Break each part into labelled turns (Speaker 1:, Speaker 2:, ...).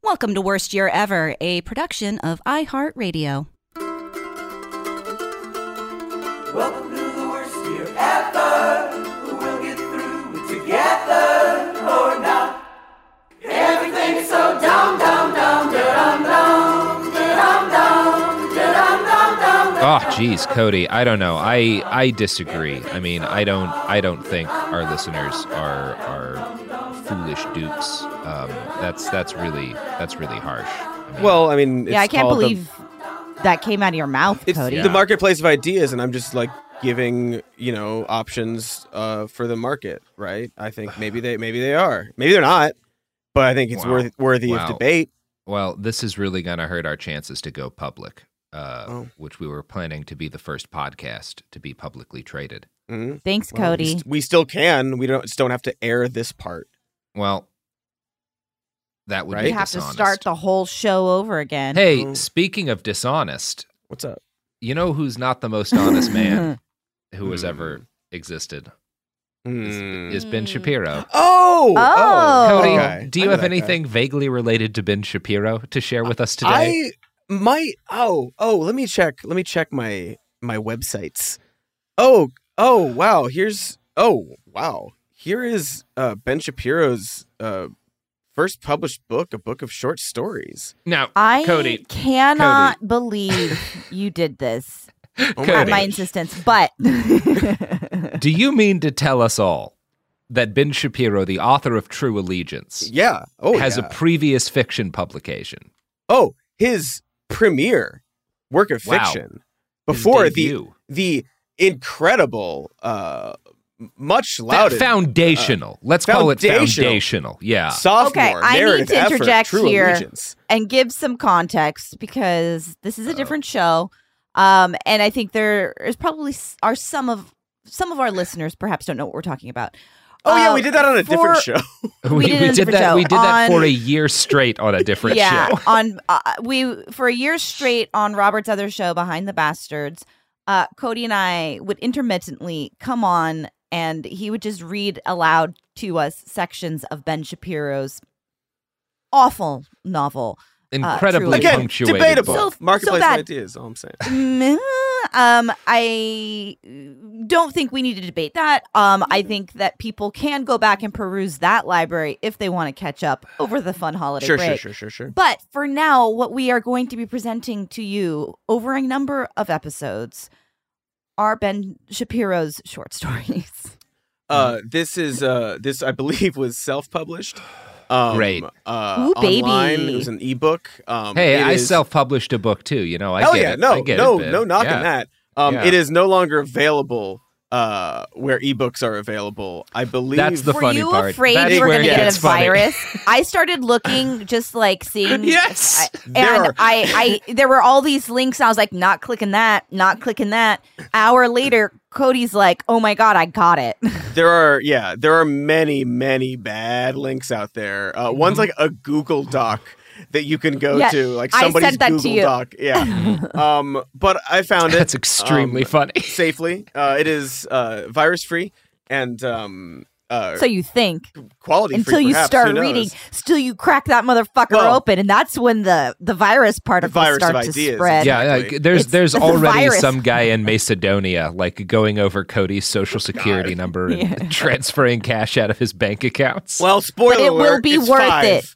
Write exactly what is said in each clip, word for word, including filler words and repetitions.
Speaker 1: Welcome to Worst Year Ever, a production of iHeartRadio.
Speaker 2: Welcome to the worst year ever. We'll get through it together or not. Everything's so dumb, dumb, dumb, dum, dum, dum, dum, dum, dum, dum.
Speaker 3: Oh, geez, Cody, I don't know. I I disagree. I mean, I don't I don't think our listeners are are foolish dupes. Um, that's that's really that's really harsh. I mean,
Speaker 4: Well, I mean, it's
Speaker 5: yeah, I can't
Speaker 4: called
Speaker 5: believe
Speaker 4: the,
Speaker 5: that came out of your mouth,
Speaker 4: it's
Speaker 5: Cody.
Speaker 3: Yeah.
Speaker 4: the marketplace of ideas, and I'm just like giving you know options uh, for the market, right? I think maybe they maybe they are, maybe they're not, but I think it's
Speaker 3: Wow.
Speaker 4: worth worthy
Speaker 3: Wow.
Speaker 4: of debate.
Speaker 3: well, this is really going to hurt our chances to go public, uh,
Speaker 4: Oh.
Speaker 3: which we were planning to be the first podcast to be publicly traded.
Speaker 4: Mm-hmm.
Speaker 5: Thanks,
Speaker 4: Well, we,
Speaker 5: Cody.
Speaker 4: st- we still can. We don't just don't have to air this part.
Speaker 3: Well, that would
Speaker 4: Right?
Speaker 3: be
Speaker 5: You have to
Speaker 3: dishonest.
Speaker 5: start the whole show over again.
Speaker 3: Hey,
Speaker 4: Oh.
Speaker 3: speaking of dishonest,
Speaker 4: What's up?
Speaker 3: you know who's not the most honest man who has
Speaker 4: Hmm.
Speaker 3: ever existed? Is,
Speaker 4: Mm.
Speaker 3: is Ben Shapiro.
Speaker 4: Oh,
Speaker 5: Oh.
Speaker 3: Cody,
Speaker 4: okay.
Speaker 3: do
Speaker 4: I
Speaker 3: you
Speaker 4: know
Speaker 3: have
Speaker 4: that guy.
Speaker 3: anything vaguely related to Ben Shapiro to share with us today?
Speaker 4: I might. Oh, oh. Let me check. Let me check my my websites. Oh, oh. Wow. Here's. Oh, wow. Here is uh, Ben Shapiro's uh, first published book, a book of short stories.
Speaker 3: Now,
Speaker 5: I
Speaker 3: Cody,
Speaker 5: cannot believe you did this
Speaker 4: Oh
Speaker 5: at
Speaker 3: Cody.
Speaker 5: my insistence, but
Speaker 3: do you mean to tell us all that Ben Shapiro, the author of True Allegiance,
Speaker 4: Yeah. Oh,
Speaker 3: has
Speaker 4: yeah.
Speaker 3: a previous fiction publication?
Speaker 4: Oh, his premiere work of
Speaker 3: Wow.
Speaker 4: fiction
Speaker 3: His
Speaker 4: before the
Speaker 3: debut.
Speaker 4: the incredible, uh, much
Speaker 3: Fa-
Speaker 4: lauded
Speaker 3: foundational. Let's call it
Speaker 4: foundational.
Speaker 3: foundational. Yeah.
Speaker 4: sophomore
Speaker 5: Okay, I need
Speaker 4: narrative
Speaker 5: to
Speaker 4: effort,
Speaker 5: interject
Speaker 4: True
Speaker 5: here.
Speaker 4: Allegiance.
Speaker 5: and give some context because this is a
Speaker 3: Uh-oh.
Speaker 5: different show, um, and I think there is probably s- are some of some of our listeners perhaps don't know what we're talking about.
Speaker 4: Oh yeah,
Speaker 5: Uh,
Speaker 4: we did that on a different
Speaker 5: for-
Speaker 4: show.
Speaker 3: we,
Speaker 5: did it
Speaker 3: we
Speaker 5: in a
Speaker 3: did
Speaker 5: different
Speaker 3: that.
Speaker 5: show
Speaker 3: We did that for
Speaker 5: on-
Speaker 3: a year straight on a different
Speaker 5: yeah,
Speaker 3: show.
Speaker 5: on uh, we for a year straight on Robert's other show, Behind the Bastards. Uh, Cody and I would intermittently come on, and he would just read aloud to us sections of Ben Shapiro's awful novel.
Speaker 3: Incredibly
Speaker 5: truly.
Speaker 4: Again,
Speaker 3: punctuated
Speaker 4: debatable.
Speaker 3: book.
Speaker 5: So-
Speaker 4: Marketplace
Speaker 5: so that-
Speaker 4: ideas. All I'm saying.
Speaker 5: Mm, um, I don't think we need to debate that. Um, I think that people can go back and peruse that library if they want to catch up over the fun holiday
Speaker 4: Sure, sure,
Speaker 5: break.
Speaker 4: sure, sure, sure.
Speaker 5: But for now, what we are going to be presenting to you over a number of episodes are Ben Shapiro's short stories.
Speaker 4: Uh, this is uh, this I believe was self-published. Um,
Speaker 3: Great.
Speaker 4: Uh,
Speaker 5: Ooh, baby.
Speaker 4: Online. It was an ebook. Um,
Speaker 3: Hey,
Speaker 4: it
Speaker 3: I
Speaker 4: is-
Speaker 3: self-published a book too. You know, I
Speaker 4: Hell
Speaker 3: get
Speaker 4: yeah,
Speaker 3: it.
Speaker 4: no,
Speaker 3: I get
Speaker 4: no,
Speaker 3: it, Ben.
Speaker 4: no knocking
Speaker 3: Yeah.
Speaker 4: that. Um,
Speaker 3: Yeah.
Speaker 4: It is no longer available uh, where ebooks are available. I believe
Speaker 3: That's the
Speaker 5: Were
Speaker 3: funny
Speaker 5: you
Speaker 3: part.
Speaker 5: afraid
Speaker 3: That's
Speaker 5: you were
Speaker 3: where
Speaker 5: going
Speaker 3: it
Speaker 5: to get
Speaker 3: gets
Speaker 5: a
Speaker 3: funny.
Speaker 5: virus? I started looking, just like seeing.
Speaker 3: Yes.
Speaker 5: I-
Speaker 4: There
Speaker 5: and
Speaker 4: are-
Speaker 5: I, I, there were all these links. I was like, not clicking that, not clicking that. Hour later, Cody's like, "Oh my god, I got it."
Speaker 4: there are yeah there are many many bad links out there. Uh, one's like a Google Doc that you can go
Speaker 5: Yeah,
Speaker 4: to, like
Speaker 5: I
Speaker 4: somebody's
Speaker 5: sent that to
Speaker 4: Google
Speaker 5: you.
Speaker 4: Doc. Yeah. um, but I found it.
Speaker 3: That's extremely
Speaker 4: um,
Speaker 3: funny.
Speaker 4: safely. Uh, it is uh, virus free and um, uh,
Speaker 5: So you think
Speaker 4: quality free.
Speaker 5: until you
Speaker 4: perhaps,
Speaker 5: start
Speaker 4: who knows?
Speaker 5: reading, still you crack that motherfucker
Speaker 4: Well,
Speaker 5: open, and that's when the the virus particles
Speaker 4: virus of
Speaker 5: start to
Speaker 4: ideas,
Speaker 5: spread.
Speaker 3: Yeah,
Speaker 4: exactly.
Speaker 3: like, there's
Speaker 5: It's
Speaker 3: there's
Speaker 5: the
Speaker 3: already
Speaker 5: virus.
Speaker 3: some guy in Macedonia like going over Cody's social security number and
Speaker 5: Yeah.
Speaker 3: transferring cash out of his bank accounts.
Speaker 4: Well, spoiler
Speaker 5: But it will
Speaker 4: alert,
Speaker 5: be
Speaker 4: it's
Speaker 5: worth
Speaker 4: five.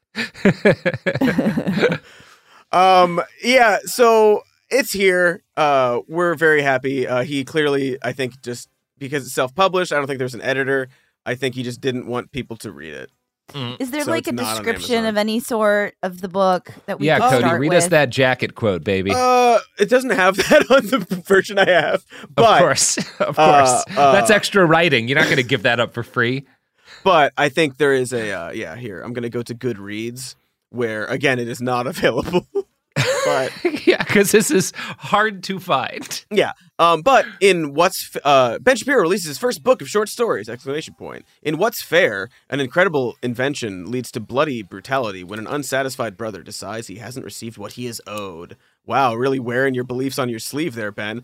Speaker 4: um, yeah, so it's here. Uh, we're very happy. Uh, he clearly, I think, just because it's self-published, I don't think there's an editor. I think he just didn't want people to read it.
Speaker 5: Is there
Speaker 4: So
Speaker 5: like
Speaker 4: it's
Speaker 5: a
Speaker 4: not on
Speaker 5: description
Speaker 4: Amazon.
Speaker 5: of any sort of the book that we
Speaker 3: yeah,
Speaker 5: could
Speaker 3: Cody,
Speaker 5: start
Speaker 3: read
Speaker 5: with?
Speaker 3: us that jacket quote, baby.
Speaker 4: Uh, it doesn't have that on the version I have, but
Speaker 3: of course, of course.
Speaker 4: uh, uh,
Speaker 3: That's extra writing. You're not going to give that up for free.
Speaker 4: but I think there is a uh, yeah. Here, I'm gonna go to Goodreads, where again it is not available. But
Speaker 3: Yeah, because this is hard to find.
Speaker 4: yeah, um, but in What's F- uh, Ben Shapiro releases his first book of short stories! Exclamation point. In What's Fair, an incredible invention leads to bloody brutality when an unsatisfied brother decides he hasn't received what he is owed. Wow, really wearing your beliefs on your sleeve there, Ben.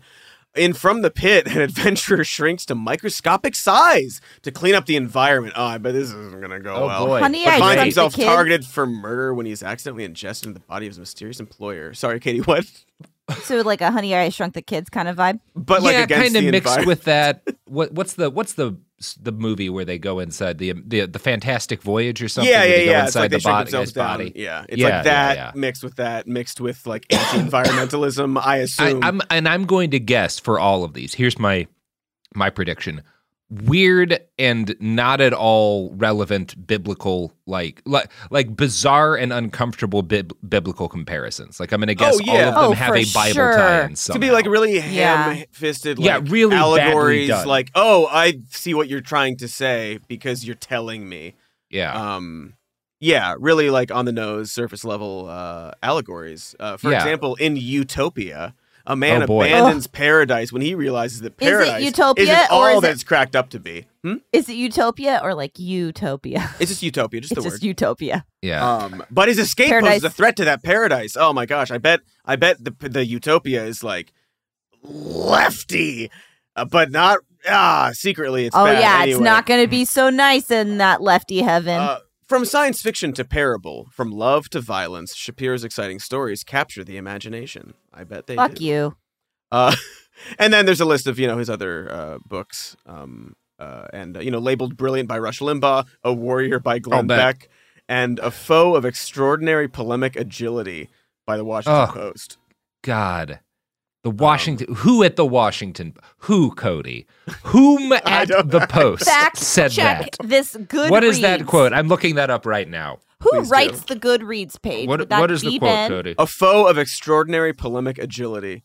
Speaker 4: In From the Pit, an adventurer shrinks to microscopic size to clean up the environment. Oh, I bet this isn't going to go
Speaker 3: Oh,
Speaker 4: well.
Speaker 3: boy.
Speaker 5: Honey,
Speaker 4: But
Speaker 5: I
Speaker 4: finds
Speaker 5: Shrunk
Speaker 4: himself
Speaker 5: the Kids.
Speaker 4: targeted for murder when he's accidentally ingested into the body of his mysterious employer. Sorry, Katie, what?
Speaker 5: So like a Honey, I Shrunk the Kids kind of vibe.
Speaker 4: But like
Speaker 3: yeah,
Speaker 4: against
Speaker 3: kind of
Speaker 4: the
Speaker 3: mixed
Speaker 4: environment.
Speaker 3: with that. What what's the what's the the movie where they go inside the the the Fantastic Voyage or something?
Speaker 4: Yeah,
Speaker 3: where
Speaker 4: yeah,
Speaker 3: they go
Speaker 4: yeah. It's
Speaker 3: inside
Speaker 4: like they
Speaker 3: the
Speaker 4: shrink
Speaker 3: body,
Speaker 4: themselves
Speaker 3: guy's
Speaker 4: down.
Speaker 3: body.
Speaker 4: Yeah, it's
Speaker 3: Yeah,
Speaker 4: like
Speaker 3: yeah,
Speaker 4: that
Speaker 3: yeah.
Speaker 4: mixed with that, mixed with like anti-environmentalism. I
Speaker 3: I,
Speaker 4: assume.
Speaker 3: I'm and I'm going to guess for all of these. Here's my my prediction. Weird and not at all relevant biblical, like like like bizarre and uncomfortable bib- biblical comparisons. Like I'm going to guess
Speaker 4: Oh, yeah.
Speaker 3: all of them
Speaker 5: Oh,
Speaker 3: have
Speaker 5: for
Speaker 3: a Bible
Speaker 5: sure.
Speaker 3: tie-in.
Speaker 4: to
Speaker 3: Somehow.
Speaker 4: be like really
Speaker 5: Yeah.
Speaker 4: ham-fisted, like
Speaker 3: Yeah, really badly
Speaker 4: allegories.
Speaker 3: done.
Speaker 4: Like, oh, I see what you're trying to say because you're telling me.
Speaker 3: yeah,
Speaker 4: Um, yeah, really like on the nose, surface level uh, allegories. Uh, for
Speaker 3: Yeah.
Speaker 4: example, in Utopia, a man
Speaker 3: Oh, boy.
Speaker 4: abandons paradise when he realizes that
Speaker 5: Is it
Speaker 4: paradise
Speaker 5: Utopia,
Speaker 4: isn't
Speaker 5: or
Speaker 4: all
Speaker 5: is
Speaker 4: that
Speaker 5: it-
Speaker 4: it's cracked up to be. Hmm?
Speaker 5: Is it Utopia or like Utopia?
Speaker 4: It's just Utopia, just
Speaker 5: It's
Speaker 4: the
Speaker 5: just
Speaker 4: word.
Speaker 5: Utopia.
Speaker 3: yeah.
Speaker 4: Um, but his escape
Speaker 5: Paradise.
Speaker 4: poses a threat to that paradise. Oh my gosh! I bet, I bet the the Utopia is like lefty, uh, but not ah. Secretly, it's
Speaker 5: oh
Speaker 4: bad.
Speaker 5: yeah,
Speaker 4: Anyway,
Speaker 5: it's not going to be so nice in that lefty heaven.
Speaker 4: Uh, from science fiction to parable, from love to violence, Shapiro's exciting stories capture the imagination. I bet they
Speaker 5: Fuck
Speaker 4: do.
Speaker 5: you.
Speaker 4: Uh, and then there's a list of you know his other uh, books, um, uh, and uh, you know labeled "Brilliant" by Rush Limbaugh, "A Warrior" by Glenn
Speaker 3: bet.
Speaker 4: Beck, and "A Foe of Extraordinary Polemic Agility" by the Washington
Speaker 3: Ugh.
Speaker 4: Post.
Speaker 3: God. The Washington, who at the Washington, who, Cody? Whom at
Speaker 4: don't-
Speaker 3: the Post
Speaker 5: Fact
Speaker 3: said
Speaker 5: check
Speaker 3: that?
Speaker 5: this good.
Speaker 3: What is that quote? I'm looking that up right now.
Speaker 5: Who
Speaker 4: Please do.
Speaker 5: writes the Goodreads page?
Speaker 3: What,
Speaker 5: Would that
Speaker 3: what is the
Speaker 5: be
Speaker 3: quote,
Speaker 5: Ben?
Speaker 3: Cody?
Speaker 4: A foe of extraordinary polemic agility.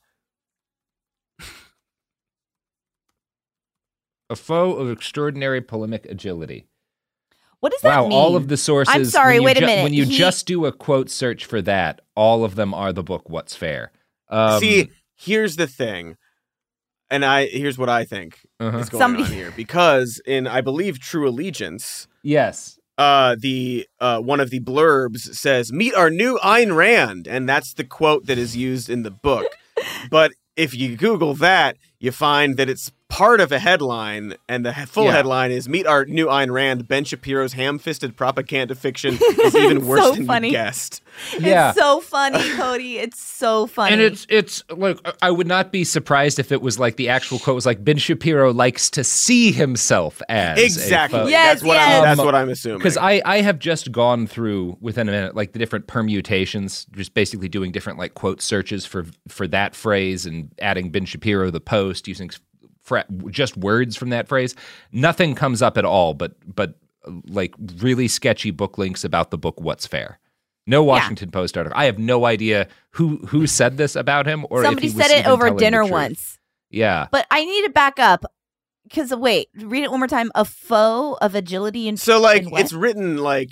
Speaker 3: A foe of extraordinary polemic agility.
Speaker 5: What does that
Speaker 3: Wow,
Speaker 5: mean?
Speaker 3: all of the sources.
Speaker 5: I'm sorry,
Speaker 3: when you
Speaker 5: wait a
Speaker 3: ju-
Speaker 5: minute.
Speaker 3: When you
Speaker 5: He-
Speaker 3: just do a quote search for that, all of them are the book What's Fair. Um,
Speaker 4: See, here's the thing, and I here's what I think
Speaker 3: uh-huh.
Speaker 4: is going
Speaker 5: Somebody-
Speaker 4: on here. Because in, I believe, True Allegiance,
Speaker 3: Yes.
Speaker 4: uh, the uh, one of the blurbs says, "Meet our new Ayn Rand," and that's the quote that is used in the book. But if you Google that, you find that it's part of a headline, and the he- full
Speaker 3: Yeah.
Speaker 4: headline is "Meet our new Ayn Rand. Ben Shapiro's ham-fisted propaganda fiction is even worse
Speaker 5: So
Speaker 4: than
Speaker 5: funny.
Speaker 4: you guessed."
Speaker 3: Yeah.
Speaker 5: It's so funny, Cody. It's so funny.
Speaker 3: And it's it's like I would not be surprised if it was like the actual quote was like Ben Shapiro likes to see himself as
Speaker 4: Exactly.
Speaker 3: a
Speaker 5: Yes,
Speaker 4: that's what
Speaker 5: yes.
Speaker 4: I'm, that's
Speaker 3: Um,
Speaker 4: what I'm assuming.
Speaker 3: Because I, I have just gone through within a minute like the different permutations, just basically doing different like quote searches for for that phrase and adding Ben Shapiro the Post using fra- just words from that phrase. Nothing comes up at all, but but uh, like really sketchy book links about the book What's Fair. No Washington Post article. I have no idea who who said this about him or
Speaker 5: Somebody
Speaker 3: if he was
Speaker 5: said it
Speaker 3: even
Speaker 5: over
Speaker 3: telling the
Speaker 5: dinner
Speaker 3: truth.
Speaker 5: once.
Speaker 3: Yeah.
Speaker 5: But I need to back up because wait, read it one more time. A foe of agility and
Speaker 4: So like
Speaker 5: and what?
Speaker 4: it's written like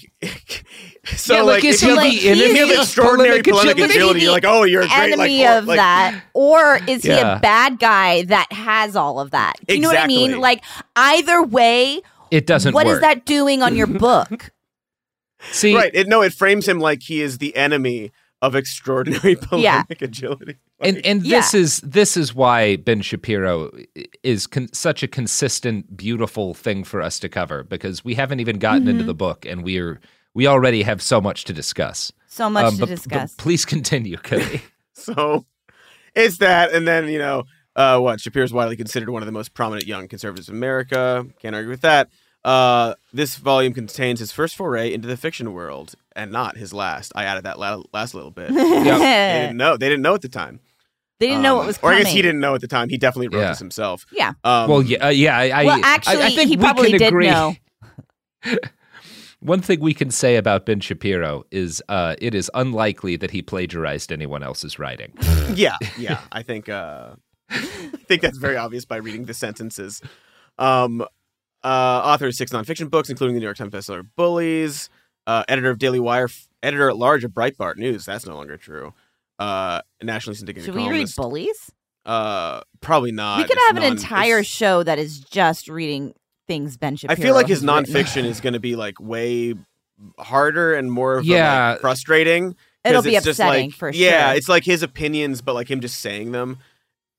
Speaker 4: so
Speaker 3: Yeah, like,
Speaker 4: like
Speaker 3: is
Speaker 4: if
Speaker 3: he
Speaker 4: you
Speaker 5: the
Speaker 4: if you
Speaker 5: enemy
Speaker 4: have
Speaker 5: of
Speaker 4: extraordinary
Speaker 3: polemic
Speaker 4: polemic
Speaker 3: agility?
Speaker 4: agility, you're like, oh, you're a great like,
Speaker 5: enemy
Speaker 4: or-
Speaker 5: of
Speaker 4: like-
Speaker 5: that, or is he
Speaker 3: Yeah.
Speaker 5: a bad guy that has all of that? Do you know what I mean?
Speaker 4: Exactly.
Speaker 5: Like either way,
Speaker 3: It doesn't
Speaker 5: what
Speaker 3: work.
Speaker 5: is that doing on your book?
Speaker 3: See,
Speaker 4: Right. It, no, it frames him like he is the enemy of extraordinary polemic agility.
Speaker 3: and
Speaker 4: Like,
Speaker 3: and
Speaker 5: Yeah.
Speaker 3: this is this is why Ben Shapiro is con- such a consistent, beautiful thing for us to cover because we haven't even gotten into
Speaker 5: Mhm.
Speaker 3: the book, and we're we already have so much to discuss.
Speaker 5: So much
Speaker 3: Um,
Speaker 5: to
Speaker 3: but-
Speaker 5: discuss.
Speaker 3: But please continue, Cody.
Speaker 4: so it's that, and then you know uh, what? Shapiro's widely considered one of the most prominent young conservatives in America. Can't argue with that. Uh, this volume contains his first foray into the fiction world, and not his last. I added that la- last little bit. They didn't know. They didn't know at the time.
Speaker 5: They didn't know
Speaker 4: Um,
Speaker 5: what was
Speaker 4: Or
Speaker 5: coming.
Speaker 4: I guess he didn't know at the time. He definitely wrote
Speaker 3: Yeah.
Speaker 4: this himself.
Speaker 5: Yeah.
Speaker 4: Um,
Speaker 3: well, yeah, uh, yeah. I, I-
Speaker 5: Well,
Speaker 3: I,
Speaker 5: actually,
Speaker 3: I think
Speaker 5: he
Speaker 3: we
Speaker 5: probably
Speaker 3: can
Speaker 5: did
Speaker 3: agree.
Speaker 5: know.
Speaker 3: One thing we can say about Ben Shapiro is uh, it is unlikely that he plagiarized anyone else's writing.
Speaker 4: Yeah, yeah. I think uh, I think that's very obvious by reading the sentences. Um, uh, author of six nonfiction books, including the New York Times bestseller "Bullies." Uh, editor of Daily Wire, f- editor at large of Breitbart News. That's no longer true. Uh, nationally syndicated
Speaker 5: Should we read
Speaker 4: columnist.
Speaker 5: bullies?
Speaker 4: Uh, probably not.
Speaker 5: we could
Speaker 4: It's
Speaker 5: have an
Speaker 4: non-
Speaker 5: entire
Speaker 4: it's-
Speaker 5: show that is just reading things Ben
Speaker 4: I
Speaker 5: Shapiro.
Speaker 4: feel like his
Speaker 5: has written.
Speaker 4: nonfiction is going to be like way harder and more of a,
Speaker 3: Yeah.
Speaker 4: like, frustrating. 'cause
Speaker 5: It'll be
Speaker 4: it's just
Speaker 5: upsetting
Speaker 4: like,
Speaker 5: for
Speaker 4: Yeah,
Speaker 5: sure.
Speaker 4: it's like his opinions, but like him just saying them.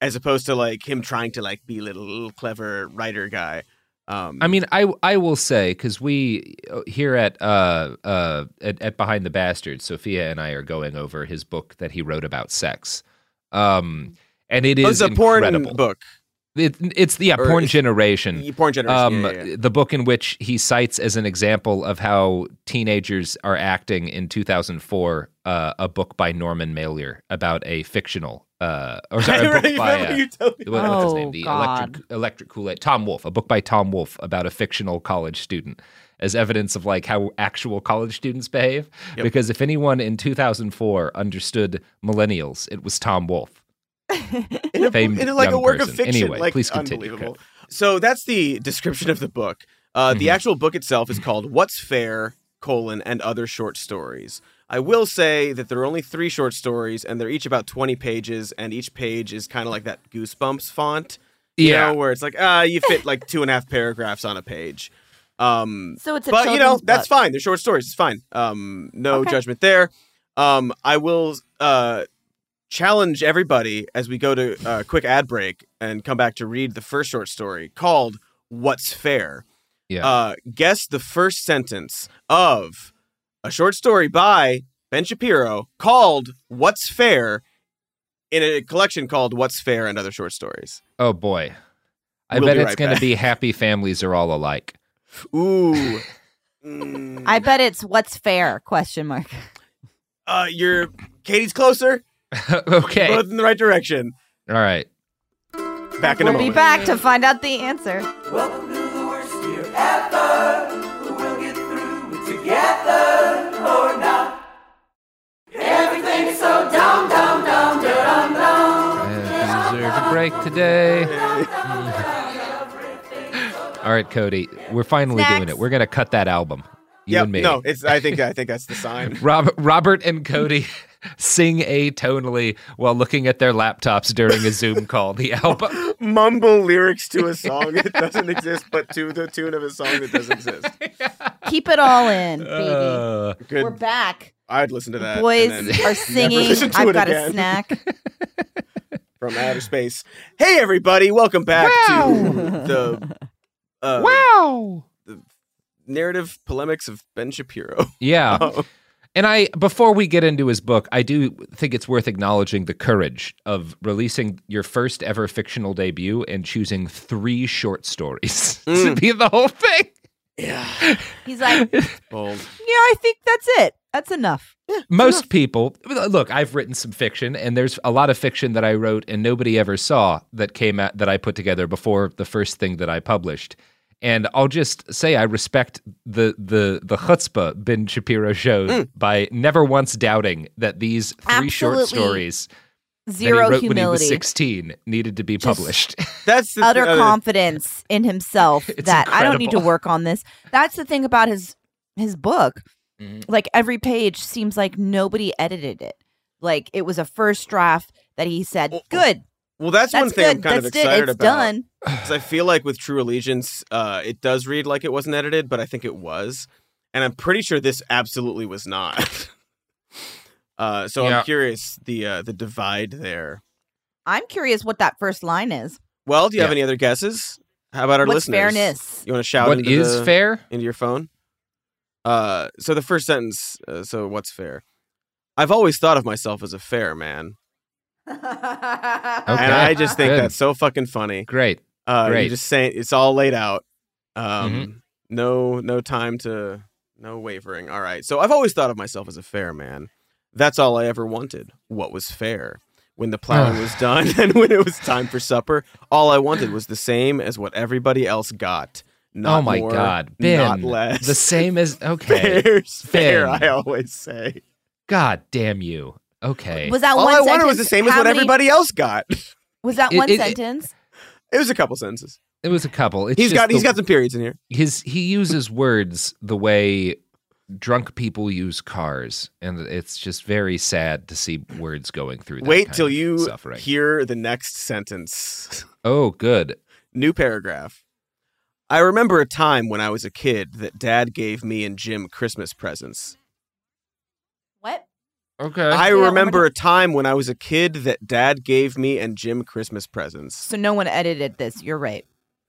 Speaker 4: as opposed to like him trying to like be a little, little clever writer guy. Um,
Speaker 3: I mean, I I will say, because we here at uh uh at, at Behind the Bastards, Sophia and I are going over his book that he wrote about sex, um, and it
Speaker 4: oh,
Speaker 3: is
Speaker 4: it's a porn
Speaker 3: incredible.
Speaker 4: book.
Speaker 3: It, it's the yeah,
Speaker 4: Or
Speaker 3: porn
Speaker 4: is-
Speaker 3: generation.
Speaker 4: Porn generation.
Speaker 3: Um,
Speaker 4: yeah, yeah, yeah.
Speaker 3: The book in which he cites as an example of how teenagers are acting in two thousand four, uh, a book by Norman Mailer about a fictional, uh, or sorry, a book
Speaker 4: Remember
Speaker 3: by uh,
Speaker 4: you told me.
Speaker 3: what- what's his
Speaker 5: Oh,
Speaker 3: name? The
Speaker 5: God.
Speaker 3: Electric Electric Kool-Aid. Tom Wolfe, a book by Tom Wolfe about a fictional college student as evidence of like how actual college students behave.
Speaker 4: Yep.
Speaker 3: Because if anyone in two thousand four understood millennials, it was Tom Wolfe.
Speaker 4: in a,
Speaker 3: famed
Speaker 4: in a, like a
Speaker 3: young
Speaker 4: work
Speaker 3: person.
Speaker 4: of fiction.
Speaker 3: Anyway,
Speaker 4: like,
Speaker 3: please continue,
Speaker 4: unbelievable. So that's the description of the book. Uh, The
Speaker 3: Mhm.
Speaker 4: actual book itself is called "What's Fair: colon and Other Short Stories." I will say that there are only three short stories, and they're each about twenty pages, and each page is kind of like that Goosebumps font, you
Speaker 3: Yeah.
Speaker 4: know, where it's like ah, you fit like two and a half paragraphs on a page. Um,
Speaker 5: So it's a
Speaker 4: but you know
Speaker 5: children's
Speaker 4: that's
Speaker 5: book.
Speaker 4: fine. They're short stories. It's fine. Um, no
Speaker 5: Okay.
Speaker 4: judgment there. Um, I will uh, challenge everybody as we go to a quick ad break and come back to read the first short story called "What's Fair."
Speaker 3: Yeah.
Speaker 4: Uh, guess the first sentence of a short story by Ben Shapiro called "What's Fair" in a collection called "What's Fair and Other Short Stories."
Speaker 3: Oh boy. I
Speaker 4: We'll
Speaker 3: bet
Speaker 4: be
Speaker 3: it's
Speaker 4: right
Speaker 3: going to
Speaker 4: back.
Speaker 3: be happy families are all alike.
Speaker 4: Ooh. Mm.
Speaker 5: I bet it's what's fair? Question mark.
Speaker 4: Uh, you're Katie's closer.
Speaker 3: Okay.
Speaker 4: Both in the right direction.
Speaker 3: All right.
Speaker 4: Back in a
Speaker 5: We'll be
Speaker 4: moment.
Speaker 5: back to find out the answer.
Speaker 2: Welcome to the worst year ever. We'll get through it together or not. Everything's so dumb, dumb, dumb, dumb, dumb.
Speaker 3: I deserve a break today. All right, Cody. We're finally doing
Speaker 5: Snacks.
Speaker 3: it. We're going to cut that album. You
Speaker 4: Yep,
Speaker 3: and me.
Speaker 4: no, it's. I think. I think that's the sign.
Speaker 3: Rob, Robert and Cody sing atonally while looking at their laptops during a Zoom call. The album.
Speaker 4: Mumble lyrics to a song that doesn't exist, but to the tune of a song that does exist.
Speaker 5: Keep it all in, baby.
Speaker 3: Uh,
Speaker 4: Good.
Speaker 5: We're back.
Speaker 4: I'd listen to that.
Speaker 5: Boys
Speaker 4: and then
Speaker 5: are
Speaker 4: never
Speaker 5: singing.
Speaker 4: listen to
Speaker 5: I've
Speaker 4: it
Speaker 5: got
Speaker 4: again.
Speaker 5: a snack.
Speaker 4: From outer space. Hey, everybody! Welcome back to the uh,
Speaker 3: wow.
Speaker 4: narrative polemics of Ben Shapiro.
Speaker 3: Yeah.
Speaker 4: Oh.
Speaker 3: And I, before we get into his book, I do think it's worth acknowledging the courage of releasing your first ever fictional debut and choosing three short stories to
Speaker 4: Mm.
Speaker 3: be the whole thing.
Speaker 4: Yeah,
Speaker 5: He's like, yeah,
Speaker 4: bold.
Speaker 5: I think that's it. That's enough.
Speaker 3: Most people, look, I've written some fiction, and there's a lot of fiction that I wrote and nobody ever saw that came out that I put together before the first thing that I published. And I'll just say I respect the the the chutzpah Ben Shapiro showed
Speaker 4: Mm.
Speaker 3: by never once doubting that these three short
Speaker 5: Absolutely
Speaker 3: stories
Speaker 5: Zero
Speaker 3: that he wrote when he was
Speaker 5: humility.
Speaker 3: sixteen needed to be
Speaker 5: Just
Speaker 3: published.
Speaker 4: That's the
Speaker 5: Utter
Speaker 4: uh,
Speaker 5: confidence in himself
Speaker 3: It's
Speaker 5: that I don't need to
Speaker 3: incredible.
Speaker 5: work on this. That's the thing about his his book.
Speaker 3: Mhm.
Speaker 5: Like every page seems like nobody edited it. Like it was a first draft that he said,
Speaker 4: Well,
Speaker 5: "Good,
Speaker 4: Well, that's,
Speaker 5: that's
Speaker 4: one thing
Speaker 5: good,
Speaker 4: I'm kind
Speaker 5: that's
Speaker 4: of
Speaker 5: it,
Speaker 4: excited
Speaker 5: it's
Speaker 4: about.
Speaker 5: done."
Speaker 4: 'Cause I feel like with True Allegiance, uh, it does read like it wasn't edited, but I think it was, and I'm pretty sure this absolutely was not. uh, so
Speaker 3: Yeah.
Speaker 4: I'm curious the uh, the divide there.
Speaker 5: I'm curious what that first line is.
Speaker 4: Well, do you have
Speaker 3: Yeah.
Speaker 4: any other guesses? How about our
Speaker 5: What's
Speaker 4: listeners?
Speaker 5: fairness?
Speaker 4: You want to shout
Speaker 3: What
Speaker 4: into
Speaker 3: is
Speaker 4: the-
Speaker 3: fair?
Speaker 4: into your phone? Uh, so the first sentence. Uh, so what's fair? I've always thought of myself as a fair man,
Speaker 3: Okay.
Speaker 4: and I just think
Speaker 3: Good.
Speaker 4: that's so fucking funny.
Speaker 3: Great.
Speaker 4: Uh,
Speaker 3: Great.
Speaker 4: You're just saying it's all laid out. Um,
Speaker 3: Mhm.
Speaker 4: no, no time to, no wavering. All right. So I've always thought of myself as a fair man. That's all I ever wanted. What was fair? When the plowing was done and when it was time for supper, all I wanted was the same as what everybody else got. Not
Speaker 3: Oh my
Speaker 4: more,
Speaker 3: God, Ben!
Speaker 4: not less.
Speaker 3: The same as okay.
Speaker 4: Fair's fair,
Speaker 3: Ben.
Speaker 4: I always say.
Speaker 3: God damn you. Okay.
Speaker 5: Was that
Speaker 4: All
Speaker 5: one
Speaker 4: I
Speaker 5: sentence?
Speaker 4: wanted was the same as
Speaker 5: How
Speaker 4: what
Speaker 5: many-
Speaker 4: everybody else got.
Speaker 5: Was that
Speaker 3: It-
Speaker 5: one
Speaker 3: it- it-
Speaker 5: sentence?
Speaker 4: It was a couple sentences.
Speaker 3: It was a couple. It's
Speaker 4: He's
Speaker 3: just
Speaker 4: got he's
Speaker 3: the-
Speaker 4: got some periods in here.
Speaker 3: his he uses words the way drunk people use cars, and it's just very sad to see words going through that
Speaker 4: Wait
Speaker 3: kind
Speaker 4: till
Speaker 3: of
Speaker 4: you
Speaker 3: suffering.
Speaker 4: hear the next sentence.
Speaker 3: Oh, good.
Speaker 4: New paragraph. I remember a time when I was a kid that Dad gave me and Jim Christmas presents.
Speaker 5: What?
Speaker 3: Okay.
Speaker 4: I
Speaker 5: Yeah,
Speaker 4: remember
Speaker 5: one
Speaker 4: a time when I was a kid that Dad gave me and Jim Christmas presents.
Speaker 5: So no one edited this. You're right.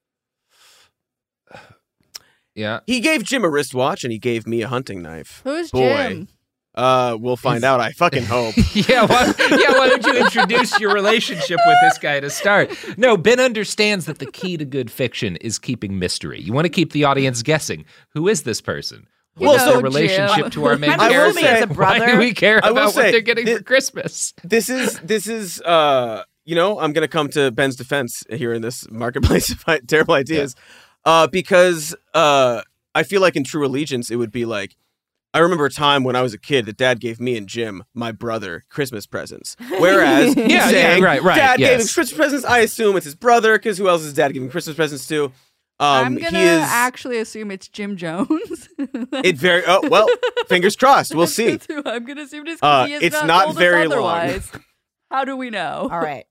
Speaker 3: Yeah.
Speaker 4: He gave Jim a wristwatch and he gave me a hunting knife.
Speaker 6: Who's
Speaker 4: Boy.
Speaker 6: Jim?
Speaker 4: Uh, we'll find
Speaker 3: It's-
Speaker 4: out. I fucking hope.
Speaker 3: yeah, why, yeah, why don't you introduce your relationship with this guy to start? No, Ben understands that the key to good fiction is keeping mystery. You want to keep the audience guessing. Who is this person?
Speaker 6: You
Speaker 3: What's
Speaker 6: know,
Speaker 3: their relationship
Speaker 6: Jim.
Speaker 3: to our main
Speaker 5: I'm
Speaker 4: I will
Speaker 3: character?
Speaker 4: say-
Speaker 5: assuming it's a
Speaker 3: Why
Speaker 5: brother.
Speaker 3: do we care
Speaker 4: I will
Speaker 3: about what
Speaker 4: say,
Speaker 3: they're getting
Speaker 4: thi-
Speaker 3: for Christmas?
Speaker 4: This is this is uh you know I'm gonna come to Ben's defense here in this marketplace of i- terrible ideas, uh because uh I feel like in True Allegiance it would be like I remember a time when I was a kid that Dad gave me and Jim, my brother, Christmas presents. Whereas
Speaker 3: Yeah, yeah,
Speaker 4: saying,
Speaker 3: right, right,
Speaker 4: Dad gave him
Speaker 3: yes.
Speaker 4: Christmas presents. I assume it's his brother because who else is Dad giving Christmas presents to? Um,
Speaker 6: I'm gonna
Speaker 4: he is
Speaker 6: actually assume it's Jim Jones.
Speaker 4: it very oh well. Fingers crossed. We'll see.
Speaker 6: That's who I'm gonna assume it is 'cause
Speaker 4: Uh,
Speaker 6: he has
Speaker 4: it's
Speaker 6: not,
Speaker 4: not
Speaker 6: told us
Speaker 4: very long.
Speaker 6: otherwise. How do we know?
Speaker 5: All right.